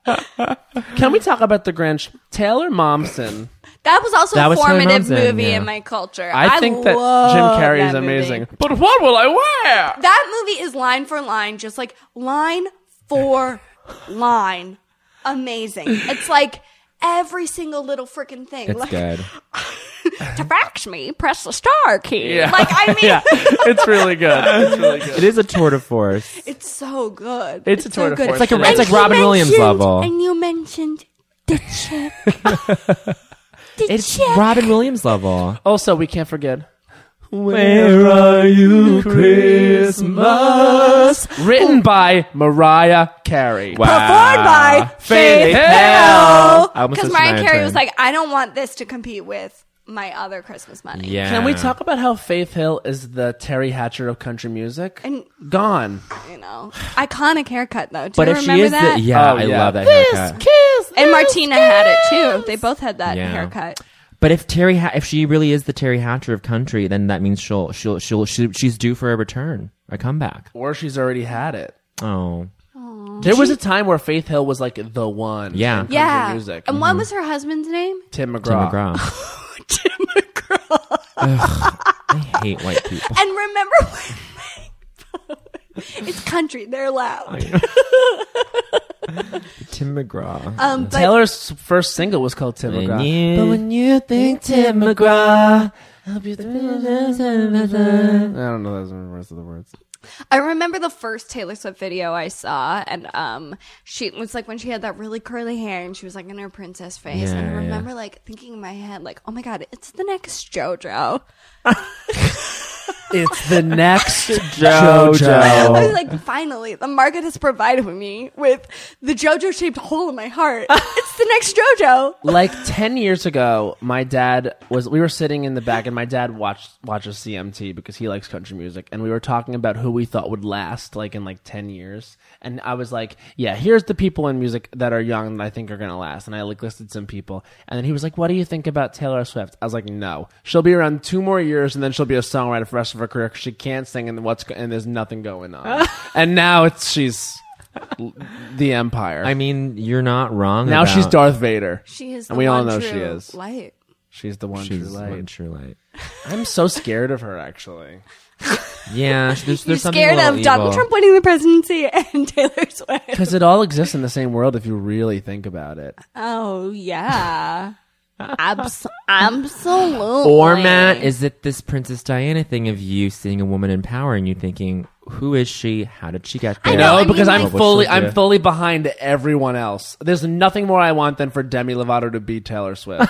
Can we talk about the Grinch? Taylor Momsen. That was also That a was Taylor formative Momsen, movie yeah. in my culture. I think that love Jim Carrey is that movie. amazing. But what will I wear? That movie is line for line, just like line for line. Amazing. It's like every single little freaking thing. It's like, good. To fax me, press the star key. Yeah. Like, I mean, Yeah, it's really good. It's really good. It is a tour de force. it's so good. It's a tour so de good. force. It's like a- And it's like you Robin Williams mentioned- level. And you mentioned the chick. The It's chick. Robin Williams level. Also, we can't forget. Where are you, Christmas? Written by Mariah Carey. Wow. Performed by Faith Faith Hill. I almost Because said Mariah Shania Carey Twain. was like, I don't want this to compete with my other Christmas money. Yeah. Can we talk about how Faith Hill is the Terry Hatcher of country music? And Gone. you know, iconic haircut though. Do But you if she remember is that? the yeah, Oh, I yeah. love that haircut. Kiss. And Martina had it too. They both had that Yeah. haircut. But if if she really is the Terry Hatcher of country, then that means she's due for a return, a comeback. Or she's already had it. Oh, There was a time where Faith Hill was like the one. Yeah. in country Yeah. music. And what was her husband's name? Tim Tim McGraw. McGraw. Tim McGraw. I hate white people. And remember when it's country, they're loud. Tim McGraw. But Taylor's first single was called Tim McGraw. But when you think Tim McGraw, I don't know the rest of the words. I remember the first Taylor Swift video I saw, and she was like when she had that really curly hair, and she was like in her princess face, and I Yeah, yeah. remember like thinking in my head, like, oh my god, it's the next JoJo. It's the next I JoJo. was like, finally, the market has provided me with the JoJo-shaped hole in my heart. It's the next JoJo. Like 10 years ago, we were sitting in the back, and my dad watches CMT because he likes country music, and we were talking about who we thought would last like in like 10 years. And I was like, yeah, here's the people in music that are young that I think are going to last. And I like listed some people. And then he was like, what do you think about Taylor Swift? I was like, no. She'll be around 2 more years, and then she'll be a songwriter for the rest of her career because she can't sing, and there's nothing going on. And now she's the Empire. I mean, you're not wrong. now about- she's Darth Vader. She is the And we all one know true she is. light. She's the one She's true light. one true light. I'm so scared of her, actually. Yeah, there's You're something scared a little of Donald evil. Trump winning the presidency and Taylor Swift. Because it all exists in the same world if you really think about it. Oh yeah, absolutely. Or Matt, is it this Princess Diana thing of you seeing a woman in power and you thinking, who is she? How did she get there? I know, No, I because mean, I'm like- I'm fully behind everyone else. There's nothing more I want than for Demi Lovato to beat Taylor Swift.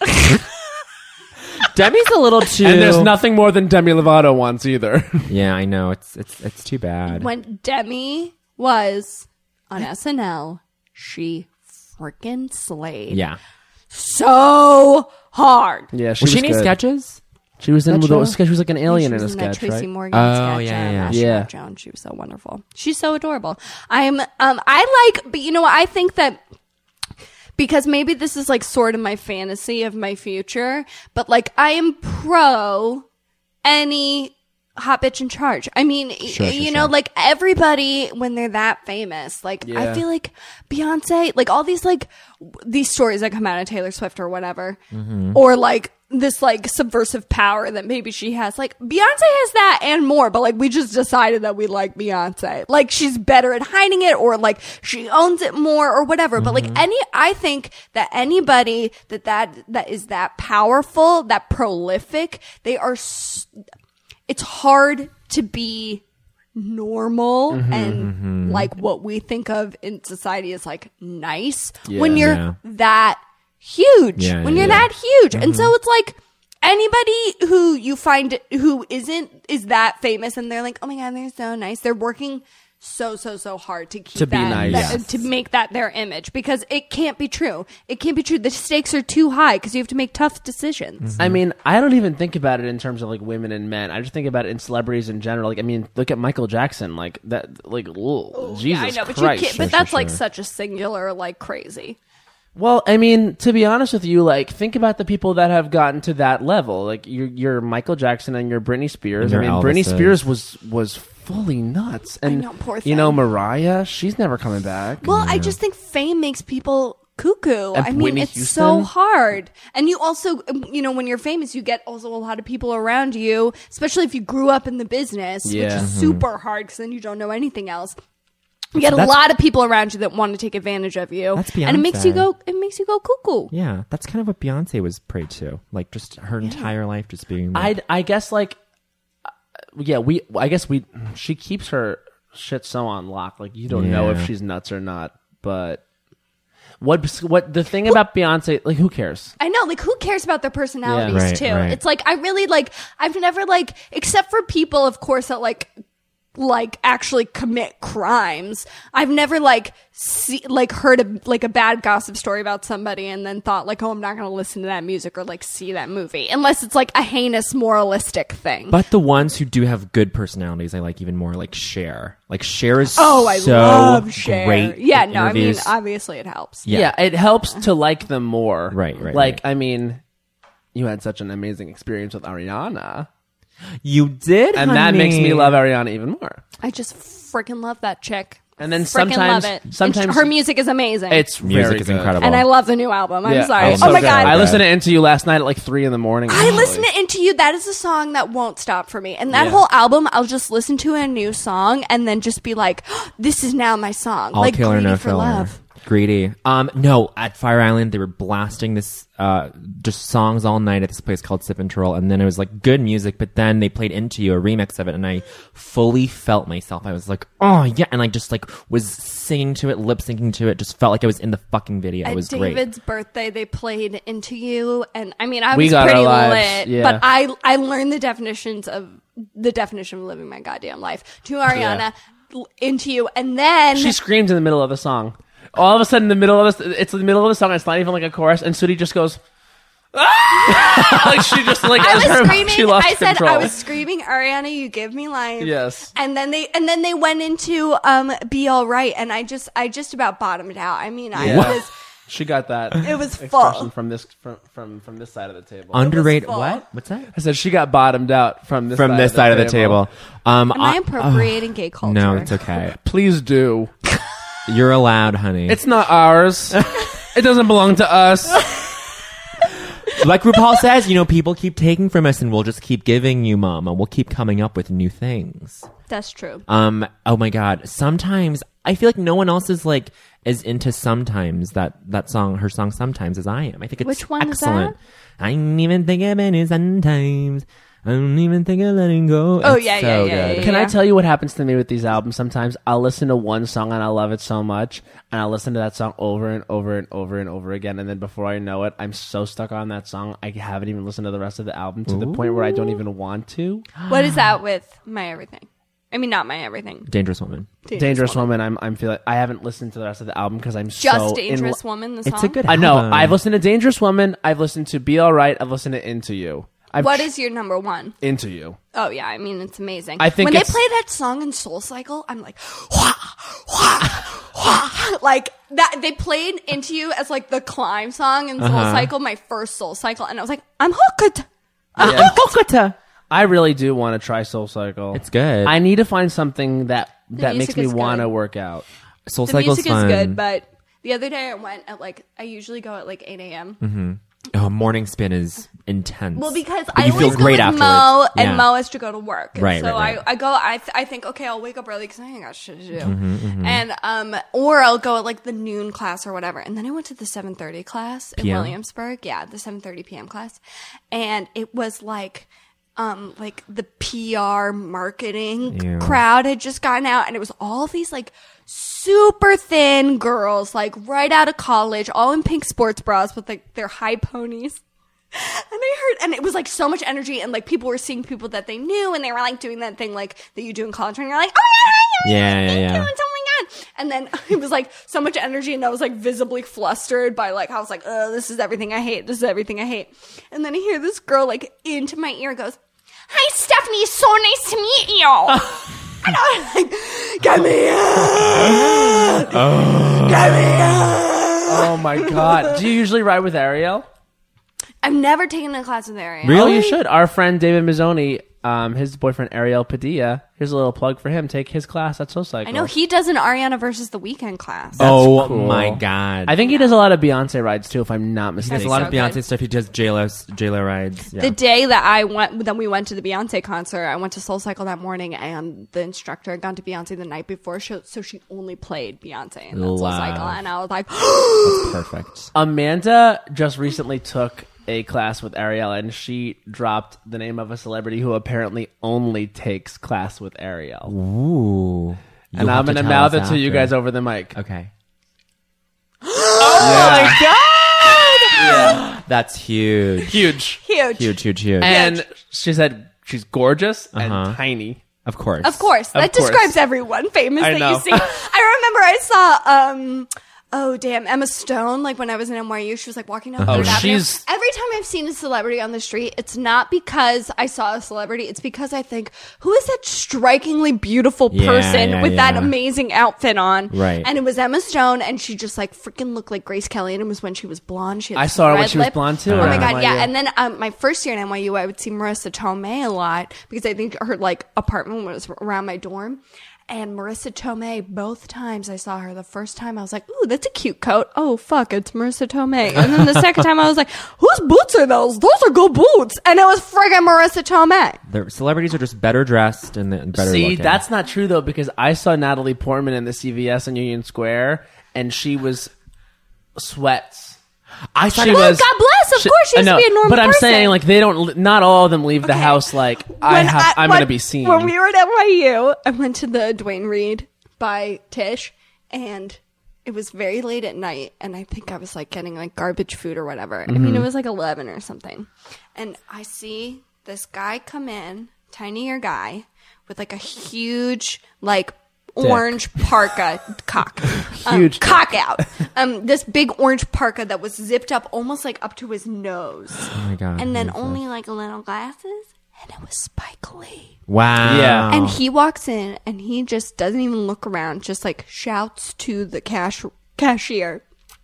Demi's a little too. And there's nothing more than Demi Lovato wants either. Yeah, I know. It's too bad. When Demi was on SNL, she freaking slayed. Yeah. So hard. Yeah, Was she in any good. sketches? She was in That the show? sketch. She was like an alien She in was a that sketch, Tracy right? Morgan Oh, sketch. yeah, yeah. Ashley Yeah. Jones. She was so wonderful. She's so adorable. I like, but you know what? I think that because maybe this is like sort of my fantasy of my future, but like I am pro any hot bitch in charge. I mean, you know, like everybody when they're that famous, like Yeah. I feel like Beyonce, like all these like these stories that come out of Taylor Swift or whatever, or like this like subversive power that maybe she has. Like Beyonce has that and more, but like we just decided that we like Beyonce. Like she's better at hiding it, or like she owns it more, or whatever. But like I think that anybody that is that powerful, that prolific, they are. It's hard to be normal and like what we think of in society is like nice when you're Yeah. that huge. Yeah, when you're yeah. that huge. And so it's like anybody who you find who is that famous and they're like, oh my God, they're so nice. They're working so hard to keep To be that, nice. that- to make that their image, because it can't be true. It can't be true. The stakes are too high because you have to make tough decisions. I mean, I don't even think about it in terms of like women and men. I just think about it in celebrities in general. Like, I mean, look at Michael Jackson. Like that. Like, ugh, Jesus Yeah, I know, but Christ. you can't. But that's like such a singular, like crazy. Well, I mean, to be honest with you, like, think about the people that have gotten to that level. Like, you're Michael Jackson and you're Britney Spears. And I your mean, Britney Elvises. Spears was fully nuts. And know, poor you know, thing. Mariah, she's never coming back. Well, I just think fame makes people cuckoo. And I mean, Whitney it's so Houston? hard. And you also, you know, when you're famous, you get also a lot of people around you, especially if you grew up in the business, which Yeah. is super hard because then you don't know anything else. You get a lot of people around you that want to take advantage of you. That's and it makes you Beyonce. go cuckoo. Yeah, that's kind of what Beyonce was preyed to. Like, just her entire life just being. Like, I guess like, she keeps her shit so on lock. Like you don't know if Yeah. she's nuts or not. But what the thing about Beyonce? Like who cares? I know, like, who cares about their personalities, Right, too? right. It's like, I really, like, I've never, like, except for people, of course, that, like actually commit crimes. I've never, heard a bad gossip story about somebody and then thought, like, oh, I'm not going to listen to that music or, like, see that movie. Unless it's, like, a heinous moralistic thing. but the ones who do have good personalities, I like even more. Like Cher. Like Cher is I so love Cher. great. Yeah, in no, I mean, interviews. obviously it helps. Yeah. Yeah, it helps to like them more. Right, Like right. I mean, you had such an amazing experience with Ariana, You did, and that makes me honey. love Ariana even more. I just freaking love that chick. And then Freaking sometimes- love it. sometimes- And her music is amazing. It's Music very is good. incredible. and I love the new album. I'm Yeah. sorry. so Oh my good. god. I listened to Into You last night at like 3 a.m. I listen to Into You. That is a song that won't stop for me. And that whole album, I'll just listen to a new song and then just be like, this is now my song. All like killer, Greedy no for filler. Love. Greedy. No, at Fire Island they were blasting this just songs all night at this place called Sip and Troll, and then it was like good music, but then they played Into You, a remix of it, and I fully felt myself. I was like, oh yeah, and I just like was singing to it, lip syncing to it, just felt like I was in the fucking video. It At was great. David's birthday, they played Into You, and I mean, I We was got pretty our lives, lit, yeah. but I learned the definition of living my goddamn life to Ariana, Into You, and then She screams in the middle of the song. All of a sudden, in the middle of this, it's in the middle of the song. It's not even like a chorus, and Sudi just goes, "Ah!" Like she just like I was she screaming. lost I said control. I was screaming, Ariana, you give me life. Yes. And then they went into Be All Right, and I just about bottomed out. I mean, Yeah. I was She got that. It was expression full. from this from this side of the table. Underrated. full. What? What's that? I said she got bottomed out from this Side of the table. Am I appropriating gay culture? No, it's okay. Please do. You're allowed, honey. It's not ours. It doesn't belong to us. like RuPaul says, people keep taking from us, and we'll just keep giving you, Mama. We'll keep coming up with new things. That's true. Oh my God. Sometimes I feel like no one else is like as into Sometimes that song, her song Sometimes, as I am. I think it's Which one is excellent. that? I don't even think of any sometimes. I don't even think of letting go. Oh, It's yeah, so yeah. good. Can I tell you what happens to me with these albums? Sometimes I'll listen to one song and I love it so much, and I'll listen to that song over and over and over and over again, and then before I know it, I'm so stuck on that song, I haven't even listened to the rest of the album to the point where I don't even want to. What is that with My Everything? I mean, not My Everything. Dangerous Woman. Dangerous Woman. I'm feeling I haven't listened to the rest of the album because I'm Just so Dangerous Woman, the song? It's a good I know. album. I've listened to Dangerous Woman. I've listened to Be All Right. I've listened to Into You. What is your number one? Into You? Oh, yeah. I mean, it's amazing. I think when they it's- play that song in Soul Cycle, I'm like, wah, wah, wah. Like, that, they played Into You as, like, the climb song in Soul Cycle, my first Soul Cycle, and I was like, I'm hooked. I'm hooked. I really do want to try Soul Cycle. It's good. I need to find something that makes music me is want to good. work out. Soul The Cycle's music fun. is good, but the other day I went at, like, I usually go at, like, 8 a.m. Oh, morning spin is intense. Well, because But I you always feel go great with afterwards. Mo, and Yeah. Mo has to go to work. And Right, so right. I think, okay, I'll wake up early because I ain't got shit to do. And, or I'll go at like the noon class or whatever. And then I went to the 7:30 class in PM? Williamsburg. Yeah, the 7:30 p.m. class. And it was like the PR marketing Ew. crowd had just gotten out, and it was all these like super thin girls, like right out of college, all in pink sports bras with like their high ponies. And I heard, and it was like so much energy, and like people were seeing people that they knew, and they were like doing that thing like that you do in college, and you're like, oh my god, Yeah. oh my god. And then it was like so much energy, and I was like visibly flustered by like, I was like, this is everything I hate. This is everything I hate. And then I hear this girl like into my ear goes, hi Stephanie, so nice to meet you. And I was like, get me out. Get me out. Oh my god! Do you usually ride with Ariel? I've never taken a class with Ariel. Really? Oh, you should. Our friend David Mazzoni his boyfriend Ariel Padilla. Here's a little plug for him. Take his class at SoulCycle. I know he does an Ariana versus the Weeknd class. Oh cool. my god! I think he does a lot of Beyonce rides too, if I'm not he mistaken. does a lot of so Beyonce good. stuff. He does J-Lo rides. Yeah. The day that we went to the Beyonce concert, I went to SoulCycle that morning, and the instructor had gone to Beyonce the night before, so she only played Beyonce in that Love. SoulCycle, and I was like, That's perfect. Amanda just recently took a class with Ariel, and she dropped the name of a celebrity who apparently only takes class with Ariel. Ooh. And You'll I'm have going to tell mouth us it to you after. guys over the mic. Okay. Oh my Yeah. That's huge. Huge. huge. Huge. And she said she's gorgeous Uh-huh. and tiny. Of course. Of course. That course. describes everyone famous I that know. you see. I remember I saw, oh damn, Emma Stone, like when I was in NYU, she was like walking down Third Avenue. she's- Every time I've seen a celebrity on the street, it's not because I saw a celebrity, it's because I think, who is that strikingly beautiful person with that amazing outfit on? Right. And it was Emma Stone, and she just like freaking looked like Grace Kelly, and it was when she was blonde. She had I this saw her when red she was lip. blonde, too, Oh my at god, yeah. NYU. And then my first year in NYU, I would see Marissa Tomei a lot because I think her like apartment was around my dorm. And Marissa Tomei, both times I saw her, the first time I was like, ooh, that's a cute coat. Oh, fuck, it's Marissa Tomei. And then the second time I was like, whose boots are those? Those are good boots. And it was friggin' Marissa Tomei. The celebrities are just better dressed and better See, looking. that's not true though, because I saw Natalie Portman in the CVS in Union Square, and she was sweats. I thought She it Well, was. God bless. Of course she has I to know, be a normal but I'm person. saying like they don't. Not all of them leave the Okay. house like I'm going to be seen. When we were at NYU, I went to the Dwayne Reed by Tish, and it was very late at night, and I think I was like getting like garbage food or whatever. I mean, it was like 11 or something. And I see this guy come in, tinier guy, with like a huge like orange parka cock. Huge cock out. This big orange parka that was zipped up almost like up to his nose. Oh my god. And then who's only this? like little glasses, and it was Spike Lee. Wow. Yeah. And he walks in and he just doesn't even look around, just like shouts to the cashier.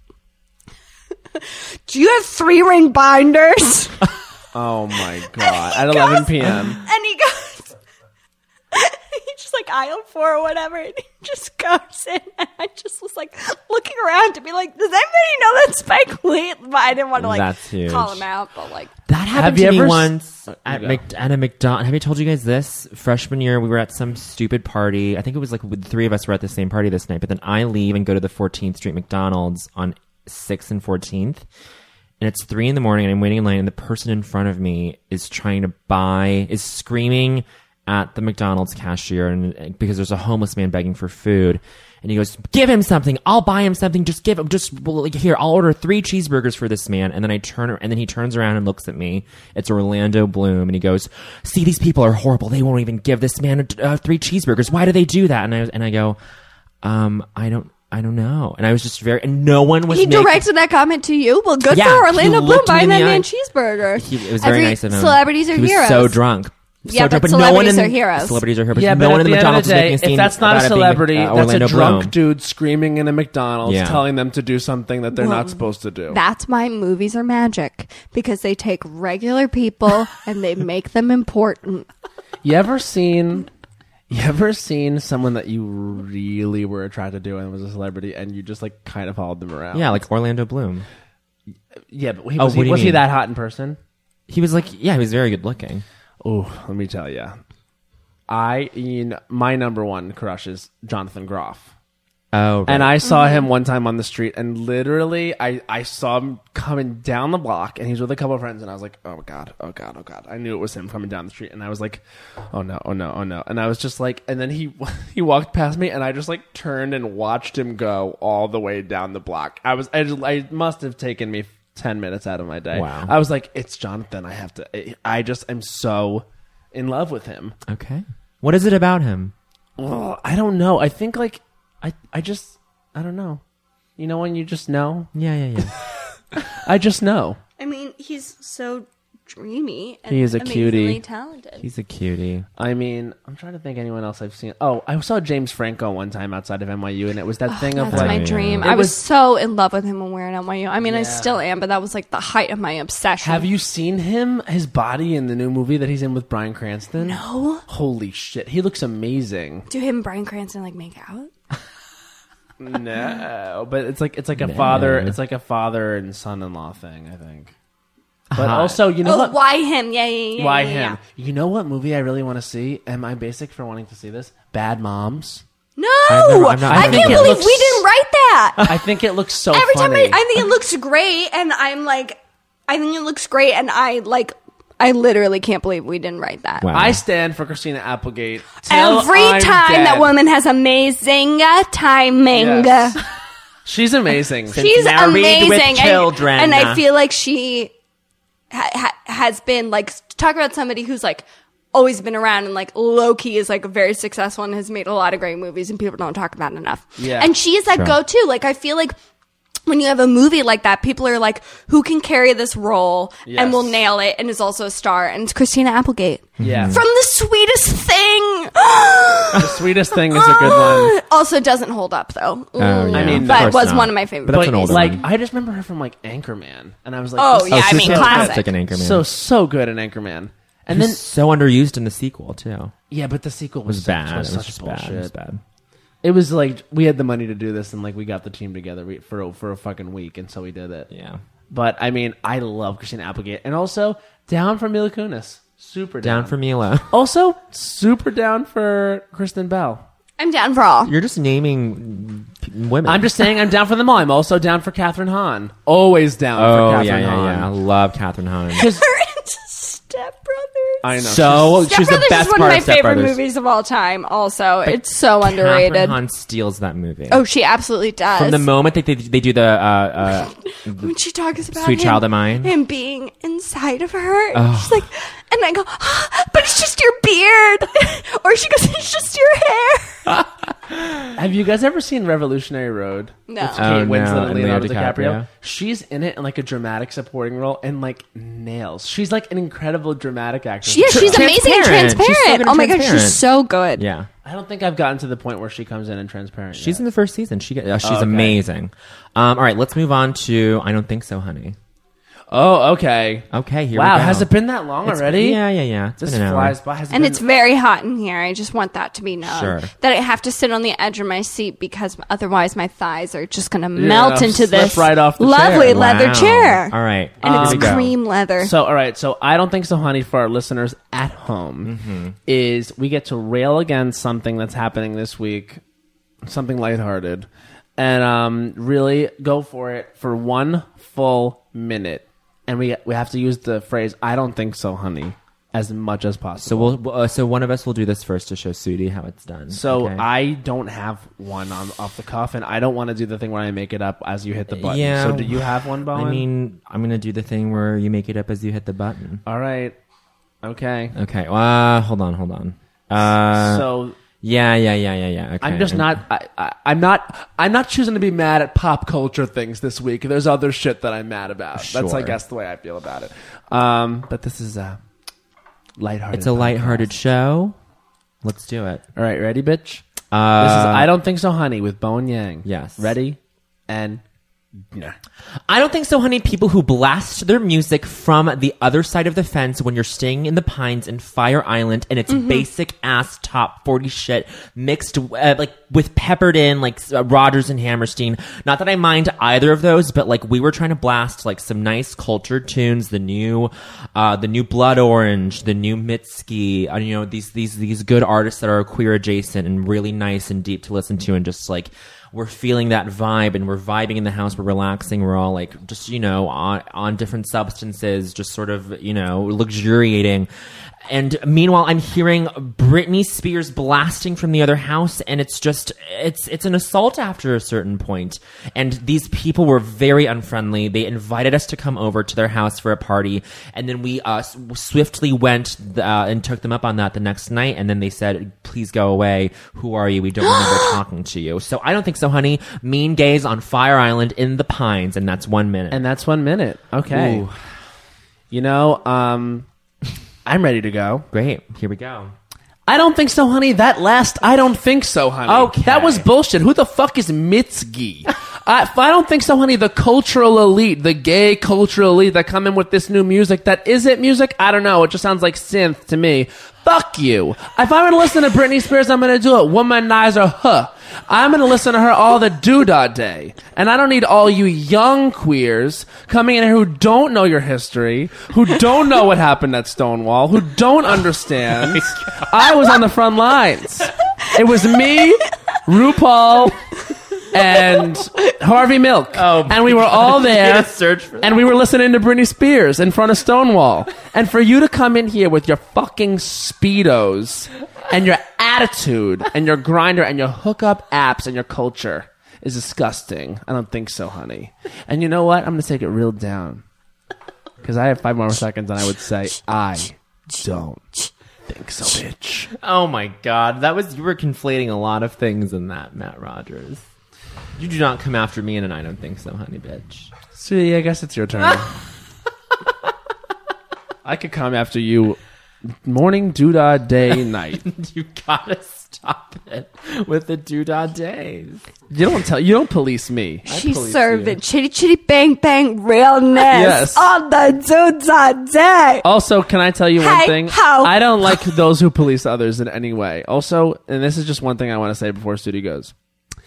Do you have 3-ring binders? Oh my god! At 11 p.m. And he goes, he's just like aisle 4 or whatever, and he just goes in, and I just was like looking around to be like, does anybody know that Spike Lee? But I didn't want to like That's huge. call him out, but like, That happened you to me ever once you go. at a McDonald's. Have I told you guys this? Freshman year, we were at some stupid party. I think it was like the 3 of us were at the same party this night. But then I leave and go to the 14th Street McDonald's on 6th and 14th. And it's 3 a.m, and I'm waiting in line, and the person in front of me is screaming at the McDonald's cashier, and because there's a homeless man begging for food. And he goes, give him something. I'll buy him something. Just give him, here, I'll order 3 cheeseburgers for this man. And then he turns around and looks at me. It's Orlando Bloom. And he goes, see, these people are horrible. They won't even give this man 3 cheeseburgers. Why do they do that? And I go, I don't know. And I was just and no one was he directed that comment to you. Well, good Yeah, for he Orlando Bloom looked me buying in that the man eye. cheeseburger. It was very nice of him. Celebrities are he was heroes. so drunk. Yeah, drunk, but no one celebrities in- are heroes. Celebrities are heroes. Yeah, no but one at in the the end of McDonald's the was day, making a scene if that's not about a it being, celebrity, that's a Orlando drunk Bloom. dude screaming in a McDonald's, Yeah. telling them to do something that they're not supposed to do. That's why movies are magic, because they take regular people and they make them important. You ever seen someone that you really were attracted to and was a celebrity, and you just like kind of followed them around? Yeah, like Orlando Bloom. Yeah, but what do you was he mean? that hot in person? He was like, yeah, he was very good looking. Oh, let me tell you, my number one crush is Jonathan Groff. Oh, right. And I saw him one time on the street, and literally, I saw him coming down the block, and he's with a couple of friends, and I was like, oh God, oh God, oh God. I knew it was him coming down the street, and I was like, oh no, oh no, oh no. And I was just like, and then he walked past me, and I just like turned and watched him go all the way down the block. I must have taken me 10 minutes out of my day. Wow. I was like, it's Jonathan. I'm so in love with him. Okay. What is it about him? Oh, I don't know. I think like, I don't know. You know when you just know? Yeah. I just know. I mean, he's so dreamy and He is a amazingly cutie. talented. He's a cutie. I mean, I'm trying to think anyone else I've seen. Oh, I saw James Franco one time outside of NYU, and it was that thing of That's like, my yeah. dream. It I was was- so in love with him when we were at NYU. I mean, I Yeah. still am, but that was like the height of my obsession. have you seen his body in the new movie that he's in with Bryan Cranston? No. Holy shit, he looks amazing. Do him and Bryan Cranston like make out? No, but it's like a No. father and son-in-law thing, I think. But also, you know Oh, what? why him? Yeah. Why yeah, him? You know what movie I really want to see? Am I basic for wanting to see this? Bad Moms. No, I'm not- I I think can't it believe looks- we didn't write that. I think it looks so Every funny. time I think it looks great, and I'm like, I think it looks great, and I literally can't believe we didn't write that. Wow. I stand for Christina Applegate. till Every I'm time dead. that woman has amazing timing. Yes. She's amazing. She's Married with amazing, children. and I feel like she has been like talk about somebody who's like always been around and like low key is like very successful and has made a lot of great movies and people don't talk about it enough. Yeah. And she is that Sure. go-to. Like I feel like when you have a movie like that, people are like, who can carry this role Yes. and will nail it and is also a star? And it's Christina Applegate. Yeah. From The Sweetest Thing. The Sweetest Thing is a good one. Also doesn't hold up though. Oh, yeah. I mean, Of but course was not. one of my favorites. But that's But an older like, one. I just remember her from like Anchorman, and I was like, Oh, this- yeah, I she was mean, fantastic classic. in Anchorman. so good in Anchorman. And then so underused in the sequel too. yeah, but the sequel It was was bad. It was such just bullshit. bad. It was bad. It was like we had the money to do this, and like we got the team together for a fucking week, and so we did it. Yeah. But I mean, I love Christina Applegate, and also down for Mila Kunis, super Down for Mila. Also, super down for Kristen Bell. I'm down for all. You're just naming women. I'm just saying I'm down for them all. I'm also down for Catherine Hahn. Always down for Oh Catherine yeah, Hahn. yeah, yeah. I love Catherine Hahn. Because Step Brothers. I know. So Step she's the Brothers best is one part of my of Step favorite Brothers. movies of all time. Also, it's so Catherine underrated. Hahn steals that movie. Oh, she absolutely does. From the moment that they do the when she talks about Sweet him, Child of Mine. him being inside of her, she's like, and I go, but it's just your beard, or she goes, it's just your hair. have you guys ever seen Revolutionary Road? No. With Kate Oh, Winslet no, and and Leonardo Leo DiCaprio. DiCaprio. She's in it in like a dramatic supporting role and like nails. She's like an incredible dramatic actress. Yeah, she's amazing and Transparent. She's so transparent. good and Oh my god, transparent. she's so good. yeah. I don't think I've gotten to the point where she comes in and transparent. She's yet. in the first season. She's okay. amazing. All right, let's move on to I Don't Think So, Honey. Oh, okay. Okay, here Wow, we go. has it been that long already? Yeah. It's This been an hour. flies by. Has it And been- it's very hot in here. I just want that to be known. Sure. That I have to sit on the edge of my seat because otherwise my thighs are just going to melt into slip this right off the lovely chair. leather Wow. chair. All right. And here it's we go. cream leather. So, all right. So, I don't think so, honey, for our listeners at home, Mm-hmm. is we get to rail against something that's happening this week, something lighthearted, and really go for it for 1 full minute. And we have to use the phrase, I don't think so, honey, as much as So possible. so one of us will do this first to show Sudi how it's done. So okay? I don't have one off the cuff, and I don't want to do the thing where I make it up as you hit the button. Yeah. So do you have one, Bowen? I mean, I'm gonna do the thing where you make it up as you hit the button. all right. Okay. Okay. Hold on. So Yeah. Okay. I'm just not. I'm not choosing to be mad at pop culture things this week. There's other shit that I'm mad about. That's, I Sure. guess, the way I feel about it. But this is a lighthearted. It's a lighthearted show. Let's do it. All right, ready, bitch? This is I Don't Think So, Honey with Bowen Yang. Yes. Ready and. Yeah. I don't think so, honey. People who blast their music from the other side of the fence when you're staying in the Pines in Fire Island, and it's basic ass top 40 shit mixed like with peppered in like Rodgers and Hammerstein. Not that I mind either of those, but like we were trying to blast like some nice cultured tunes, the new Blood Orange, the new Mitski, these good artists that are queer adjacent and really nice and deep to listen to, and just like. We're feeling that vibe, and we're vibing in the house. We're relaxing. We're all like, just, on different substances, just sort of, luxuriating. And meanwhile, I'm hearing Britney Spears blasting from the other house, and it's just, it's an assault after a certain point. And these people were very unfriendly. They invited us to come over to their house for a party, and then we swiftly went and took them up on that the next night, and then they said, please go away. Who are you? We don't remember talking to you. So I don't think so, honey. Mean Gays on Fire Island in the Pines, and that's 1 minute. And that's 1 minute. Okay. Ooh. I'm ready to go. Great. Here we go. I don't think so, honey. That last, I don't think so, honey. Okay. That was bullshit. Who the fuck is Mitski? I don't think so, honey. The cultural elite, the gay cultural elite that come in with this new music that isn't music. I don't know. It just sounds like synth to me. Fuck you. If I'm going to listen to Britney Spears, I'm going to do it. Womanizer, huh. I'm going to listen to her all the doodah day. And I don't need all you young queers coming in here who don't know your history, who don't know what happened at Stonewall, who don't understand. I was on the front lines. It was me, RuPaul, and Harvey Milk. Oh, and we were all there. Search for that. And we were listening to Britney Spears in front of Stonewall. And for you to come in here with your fucking Speedos and your attitude and your grinder and your hookup apps and your culture is disgusting. I don't think so, honey. And you know what? I'm going to take it real down. Because I have 5 more seconds and I would say, I don't think so, bitch. Oh my God. You were conflating a lot of things in that, Matt Rogers. You do not come after me, and I don't think so, honey, bitch. See, I guess it's your turn. I could come after you morning, doodah, day, night. You gotta stop it with the doodah days. You don't police me. She police served you. it chitty chitty bang bang realness Yes. on the doodah day. Also, can I tell you one Hey, thing? ho. I don't like those who police others in any way. Also, and this is just one thing I want to say before Studi goes.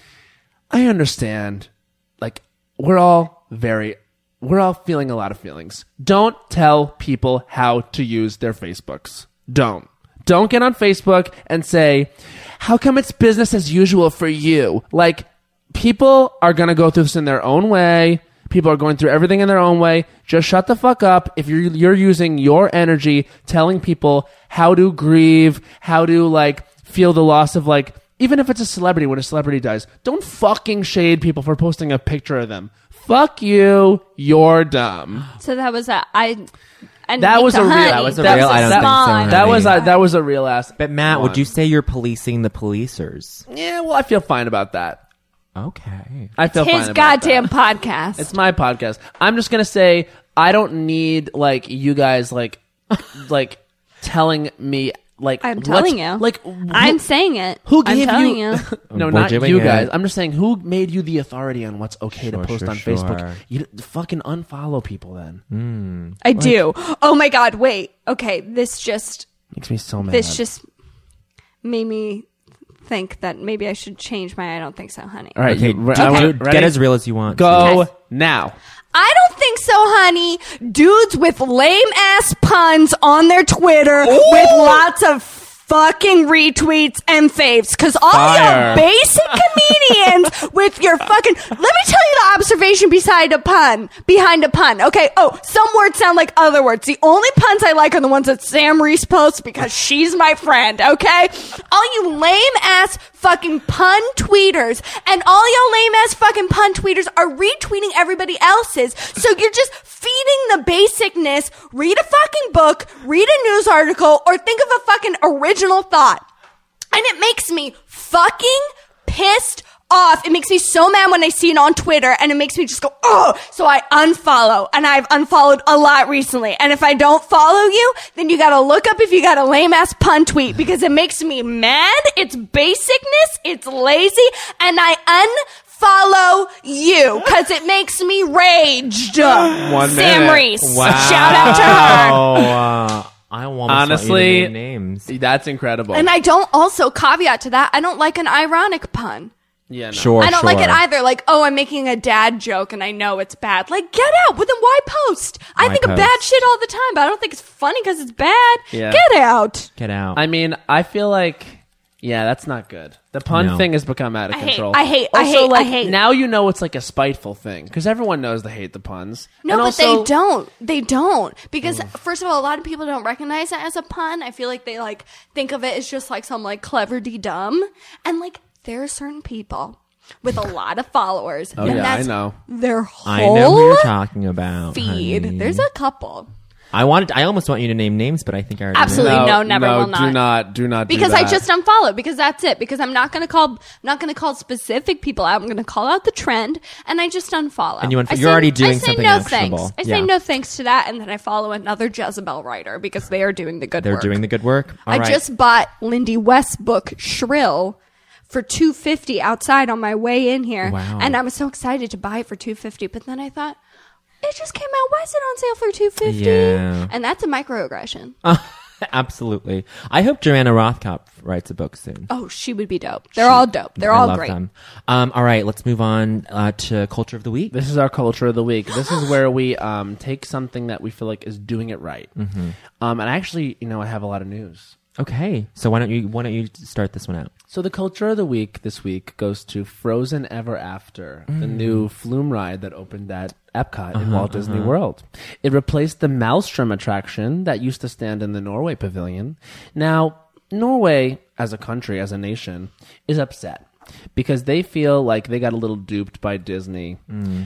I understand, like, we're all feeling a lot of feelings. Don't tell people how to use their Facebooks. Don't get on Facebook and say, how come it's business as usual for you? Like, people are going to go through this in their own way. People are going through everything in their own way. Just shut the fuck up. If you're using your energy telling people how to grieve, how to, like, feel the loss of, like, even if it's a celebrity, when a celebrity dies, don't fucking shade people for posting a picture of them. Fuck you. You're dumb. So that was That was a real- That was a real- I don't think so, honey. That was a real ass. But Matt, would you say you're policing the policers? Yeah, well, I feel fine about that. Okay. I feel fine his about goddamn that. podcast. It's my podcast. I'm just gonna say I don't need like you guys like telling me like I'm telling you. like I'm saying it. who I'm gave telling you? you. No, We're not doing you it. guys. I'm just saying who made you the authority on what's okay to Sure, post sure, on Facebook. sure. You fucking unfollow people then. I do. Oh my God. Wait. Okay. This just Makes me so mad. made me think that maybe I should change my I don't think so, honey. All right, Okay, ready? get as real as you want. Go Okay. now. I don't think so, honey. Dudes with lame ass puns on their Twitter with lots of fucking retweets and faves. Cause all Fire. you basic comedians with your fucking, let me tell you the observation behind a pun. Okay. Oh, some words sound like other words. The only puns I like are the ones that Sam Reese posts because she's my friend. Okay. All you lame ass fucking pun tweeters and all y'all lame ass fucking pun tweeters are retweeting everybody else's. So you're just feeding the basicness. Read a fucking book, read a news article, or think of a fucking original thought. And it makes me fucking pissed off. It makes me so mad when I see it on Twitter, and it makes me just go, oh, so I unfollow, and I've unfollowed a lot recently. And if I don't follow you, then you gotta look up if you got a lame ass pun tweet, because it makes me mad. It's basicness. It's lazy. And I unfollow you because it makes me raged. 1 Sam minute. Reese. Wow. Shout out to her. I almost Honestly, want you to name names. That's incredible. And I don't also, caveat to that, I don't like an ironic pun. yeah, no. Sure, I don't like it sure. either. Like, oh, I'm making a dad joke and I know it's bad. Like, get out. Well, then why post? I Why think of post? bad shit all the time, but I don't think it's funny because it's bad. Yeah. Get out. Get out. I mean, I feel like, yeah, that's not good. The pun No. thing has become out of I hate- control. I hate- Also, I hate. now you know it's like a spiteful thing because everyone knows they hate the puns. No, And but also, they don't. They don't. Because, first of all, a lot of people don't recognize it as a pun. I feel like they, like, think of it as just, like, some, like, clever dumb. And, like, there are certain people with a lot of followers. Oh, and yeah, I that's know. their whole I know who you're talking about. feed. honey. There's a couple. I almost want you to name names, but I think I already Absolutely. know. No, never will not. Do not Because do I that. just unfollow, because that's it. Because I'm not going to call specific people out. I'm going to call out the trend, and I just unfollow. And you're already doing I say something no actionable. thanks. I Yeah. say no thanks to that, and then I follow another Jezebel writer because they are doing the good They're work. doing the good work. All I right. just bought Lindy West's book Shrill for $2.50 outside on my way in here, Wow. and I was so excited to buy it for $2.50. But then I thought, it just came out. Why is it on sale for $2.50? Yeah. And that's a microaggression. Absolutely. I hope Joanna Rothkopf writes a book soon. Oh, she would be dope. They're all dope. They're I all love great. them. All right, let's move on to Culture of the Week. This is our culture of the week. This is where we take something that we feel like is doing it right. Mm-hmm. And actually, I have a lot of news. Okay, so why don't you start this one out? So the culture of the week this week goes to Frozen Ever After, the new flume ride that opened at Epcot in Walt Disney World. It replaced the Maelstrom attraction that used to stand in the Norway Pavilion. Now, Norway, as a country, as a nation, is upset because they feel like they got a little duped by Disney.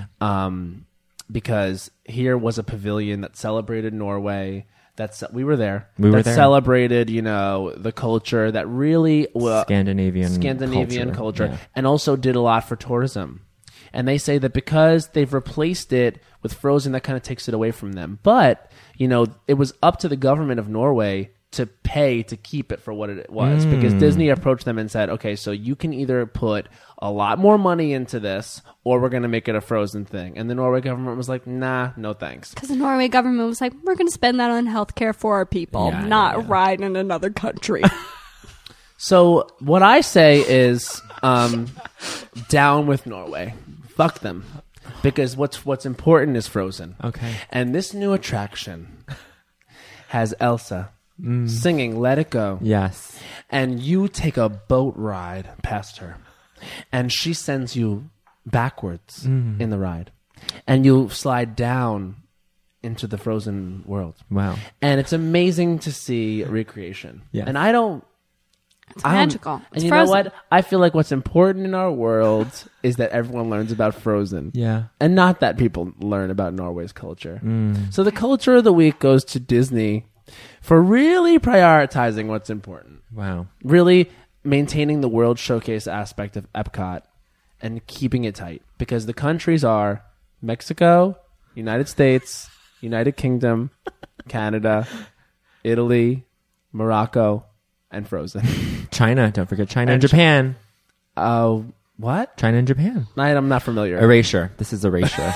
Because here was a pavilion that celebrated Norway. We were there. We were that there. celebrated, the culture that really Scandinavian culture, yeah. and also did a lot for tourism. And they say that because they've replaced it with Frozen, that kind of takes it away from them. But it was up to the government of Norway to pay to keep it for what it was, because Disney approached them and said, okay, so you can either put a lot more money into this or we're going to make it a Frozen thing. And the Norway government was like, nah, no thanks. Because the Norway government was like, we're going to spend that on healthcare for our people, Yeah, not yeah. ride in another country. So what I say is down with Norway. Fuck them. Because what's important is Frozen. Okay. And this new attraction has Elsa singing Let It Go. Yes. And you take a boat ride past her. And she sends you backwards in the ride. And you slide down into the Frozen world. Wow. And it's amazing to see recreation. Yes. And I don't... It's magical. And It's you Frozen. know what? I feel like what's important in our world is that everyone learns about Frozen. Yeah. And not that people learn about Norway's culture. So the culture of the week goes to Disney for really prioritizing what's important. Wow. Really maintaining the World Showcase aspect of Epcot and keeping it tight. Because the countries are Mexico, United States, United Kingdom, Canada, Italy, Morocco, and Frozen. China. Don't forget China and And Japan. What? China and Japan. I'm not familiar. Erasure. This is Erasure.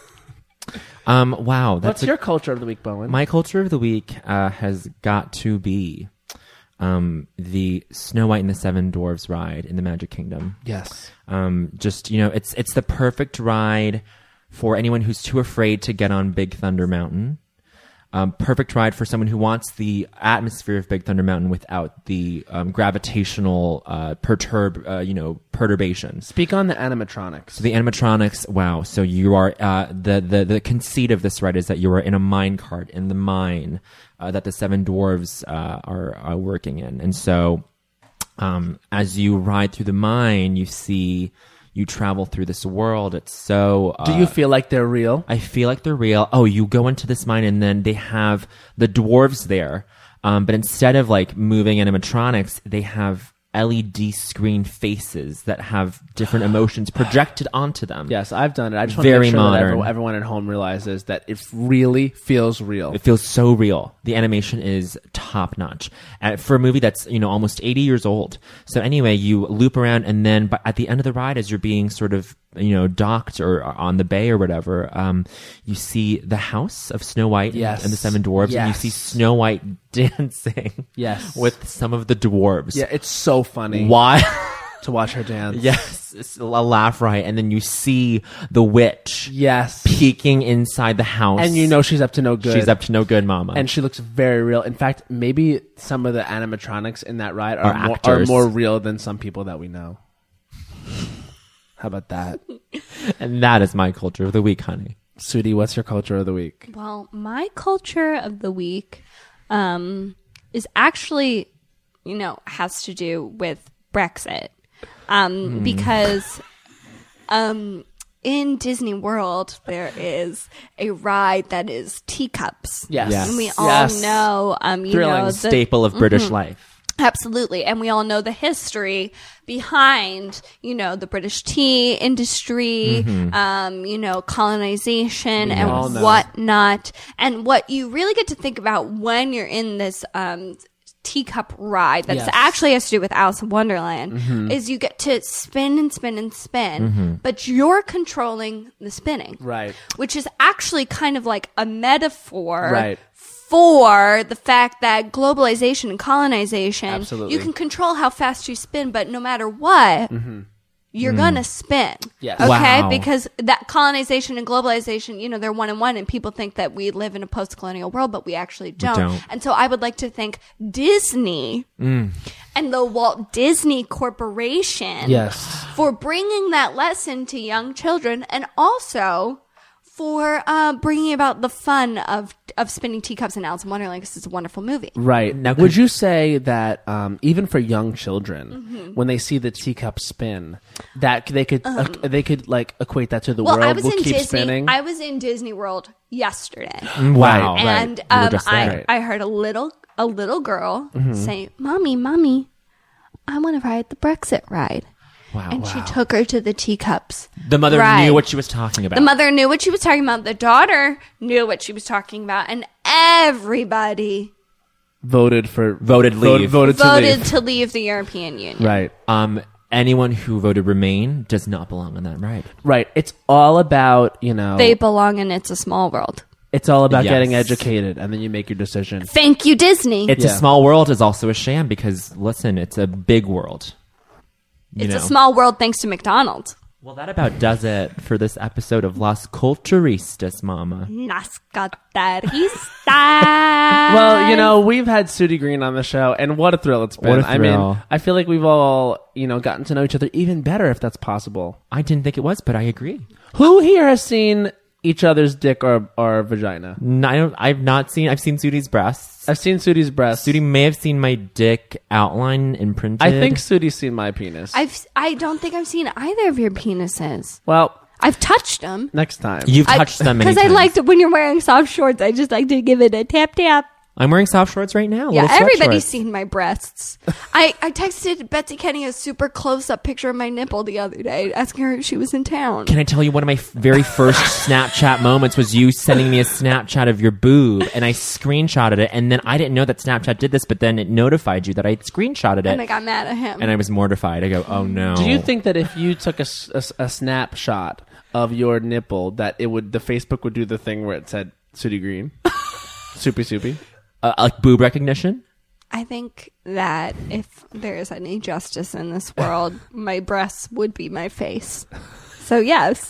Wow. What's your culture of the week, Bowen? My culture of the week has got to be the Snow White and the Seven Dwarfs ride in the Magic Kingdom. Yes. It's the perfect ride for anyone who's too afraid to get on Big Thunder Mountain. Perfect ride for someone who wants the atmosphere of Big Thunder Mountain without the gravitational perturbations. Speak on the animatronics. So the animatronics, wow. So you are the conceit of this ride is that you are in a mine cart in the mine that the seven dwarves are working in, and so as you ride through the mine, you travel through this world. It's so... Do you feel like they're real? I feel like they're real. Oh, you go into this mine and then they have the dwarves there. But instead of like moving animatronics, they have LED screen faces that have different emotions projected onto them. Yes, I've done it. I just want to Very make sure modern. that everyone at home realizes that it really feels real. It feels so real. The animation is top notch for a movie that's almost 80 years old. So anyway, you loop around, and then at the end of the ride, as you're being sort of docked or on the bay or whatever, you see the house of Snow White Yes. and the Seven Dwarfs, and you Yes. see Snow White dancing Yes. with some of the dwarves. Yeah, it's so funny Why? to watch her dance. Yes, it's a laugh riot, and then you see the witch Yes. peeking inside the house, And she's up to no good. she's up to no good, mama. And she looks very real. In fact, maybe some of the animatronics in that ride Are are actors. more real than some people that we know. How about that? And that is my culture of the week, honey. Sudi, what's your culture of the week? Well, my culture of the week is actually, has to do with Brexit. Because in Disney World, there is a ride that is teacups. Yes. Yes. And we all Yes. know, Thrilling. the Staple of British life. Absolutely. And we all know the history behind, the British tea industry, colonization all and know. whatnot. And what you really get to think about when you're in this, teacup ride that's Yes. actually has to do with Alice in Wonderland is you get to spin and spin and spin, but you're controlling the spinning. Right. Which is actually kind of like a metaphor Right. for the fact that globalization and colonization, Absolutely. you can control how fast you spin, but no matter what, you're gonna spin. Yes. Okay? Wow. Because that colonization and globalization, they're one and one, and people think that we live in a post-colonial world, but we actually don't. don't. And so I would like to thank Disney and the Walt Disney Corporation Yes. for bringing that lesson to young children, and also for bringing about the fun of spinning teacups in Alice in Wonderland, because it's a wonderful movie. Right. Now, Would you say that even for young children, when they see the teacup spin, that they could like equate that to the Well, I world was will in keep Disney. spinning? I was in Disney World yesterday, Wow. and You were just there. I heard a little girl say, "Mommy, I want to ride the Brexit ride." Wow. And she took her to the teacups. The mother ride. knew what she was talking about. The mother knew what she was talking about. The daughter knew what she was talking about, and everybody Voted leave. Voted to leave. to leave the European Union. Right. Anyone who voted Remain does not belong on that ride. Right. It's all about, They belong in It's a Small World. it's all about Yes. getting educated, and then you make your decision. Thank you, Disney. It's Yeah. a Small World is also a sham because, listen, it's a big world. It's a small world thanks to McDonald's. Well, that about does it for this episode of Las Culturistas, Mama. Las Cateristas. Well, we've had Sudie Green on the show, and what a thrill it's been. What a I mean, thrill. I feel like we've all, gotten to know each other even better, if that's possible. I didn't think it was, but I agree. Who here has seen each other's dick or vagina? I've not seen. I've seen Sudie's breasts. I've seen Sudie's breasts. Sudie may have seen my dick outline imprinted. I think Sudie's seen my penis. I don't think I've seen either of your penises. Well, I've touched them. next time. you've touched them many Because I times. liked it when you're wearing soft shorts. I just like to give it a tap tap. I'm wearing soft shorts right now. Yeah, little sweat everybody's shorts. seen my breasts. I texted Betsy Kenny a super close-up picture of my nipple the other day, asking her if she was in town. Can I tell you one of my very first Snapchat moments was you sending me a Snapchat of your boob, and I screenshotted it, and then I didn't know that Snapchat did this, but then it notified you that I screenshotted it, And I got mad at him. and I was mortified. I go, oh no. Do you think that if you took a snapshot of your nipple, that the Facebook would do the thing where it said Sudie Green? Soupy? like boob recognition? I think that if there is any justice in this world, my breasts would be my face. So yes.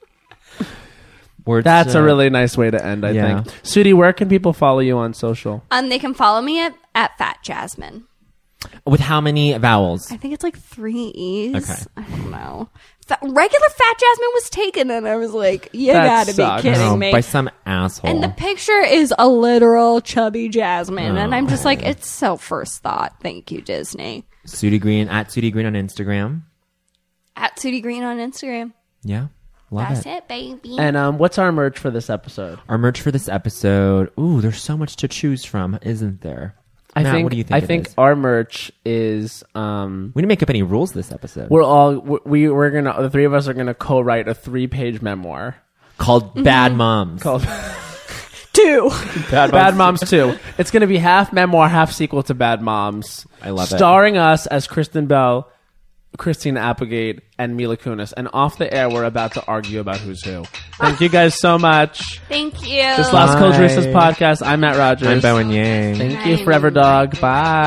Words, That's a really nice way to end, I yeah. think. Sudie, where can people follow you on social? They can follow me at Fat Jasmine. with how many vowels? I think it's like 3 E's. Okay. I don't know. Regular Fat Jasmine was taken, and I was like, you That gotta sucks. be kidding Oh, me. by some asshole. And the picture is a literal chubby Jasmine. And I'm just Oh. like, it's so first thought. Thank you, Disney. Sudie Green at Sudie Green on Instagram. At Sudie Green on Instagram. Yeah, love That's it. it, baby. And what's our merch for this episode? Our merch for this episode. Ooh, there's so much to choose from, isn't there? Matt, what do you think? I think our merch is we didn't make up any rules this episode. we're gonna, the three of us are gonna co-write a 3-page memoir called Bad Moms. called 2. Bad Moms 2. It's gonna be half memoir, half sequel to Bad Moms. I love it. Starring us as Kristen Bell, Christina Applegate, and Mila Kunis. And off the air, we're about to argue about who's who. Thank you guys so much. Thank you. This Las Bye. Culturistas podcast. I'm Matt Rogers. I'm Bowen Yang. Thank you, Forever Dog.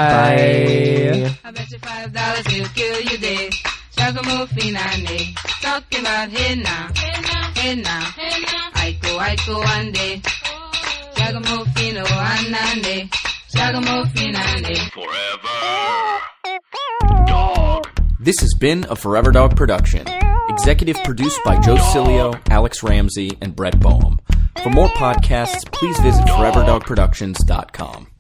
Bye. I bet you $5 will kill you dead. Chagamofina, talking about hey now, hey now, Aiko one day. Chagamofino anande, Chagamofina. This has been a Forever Dog production. Executive produced by Joe Cilio, Alex Ramsey, and Brett Boehm. For more podcasts, please visit foreverdogproductions.com.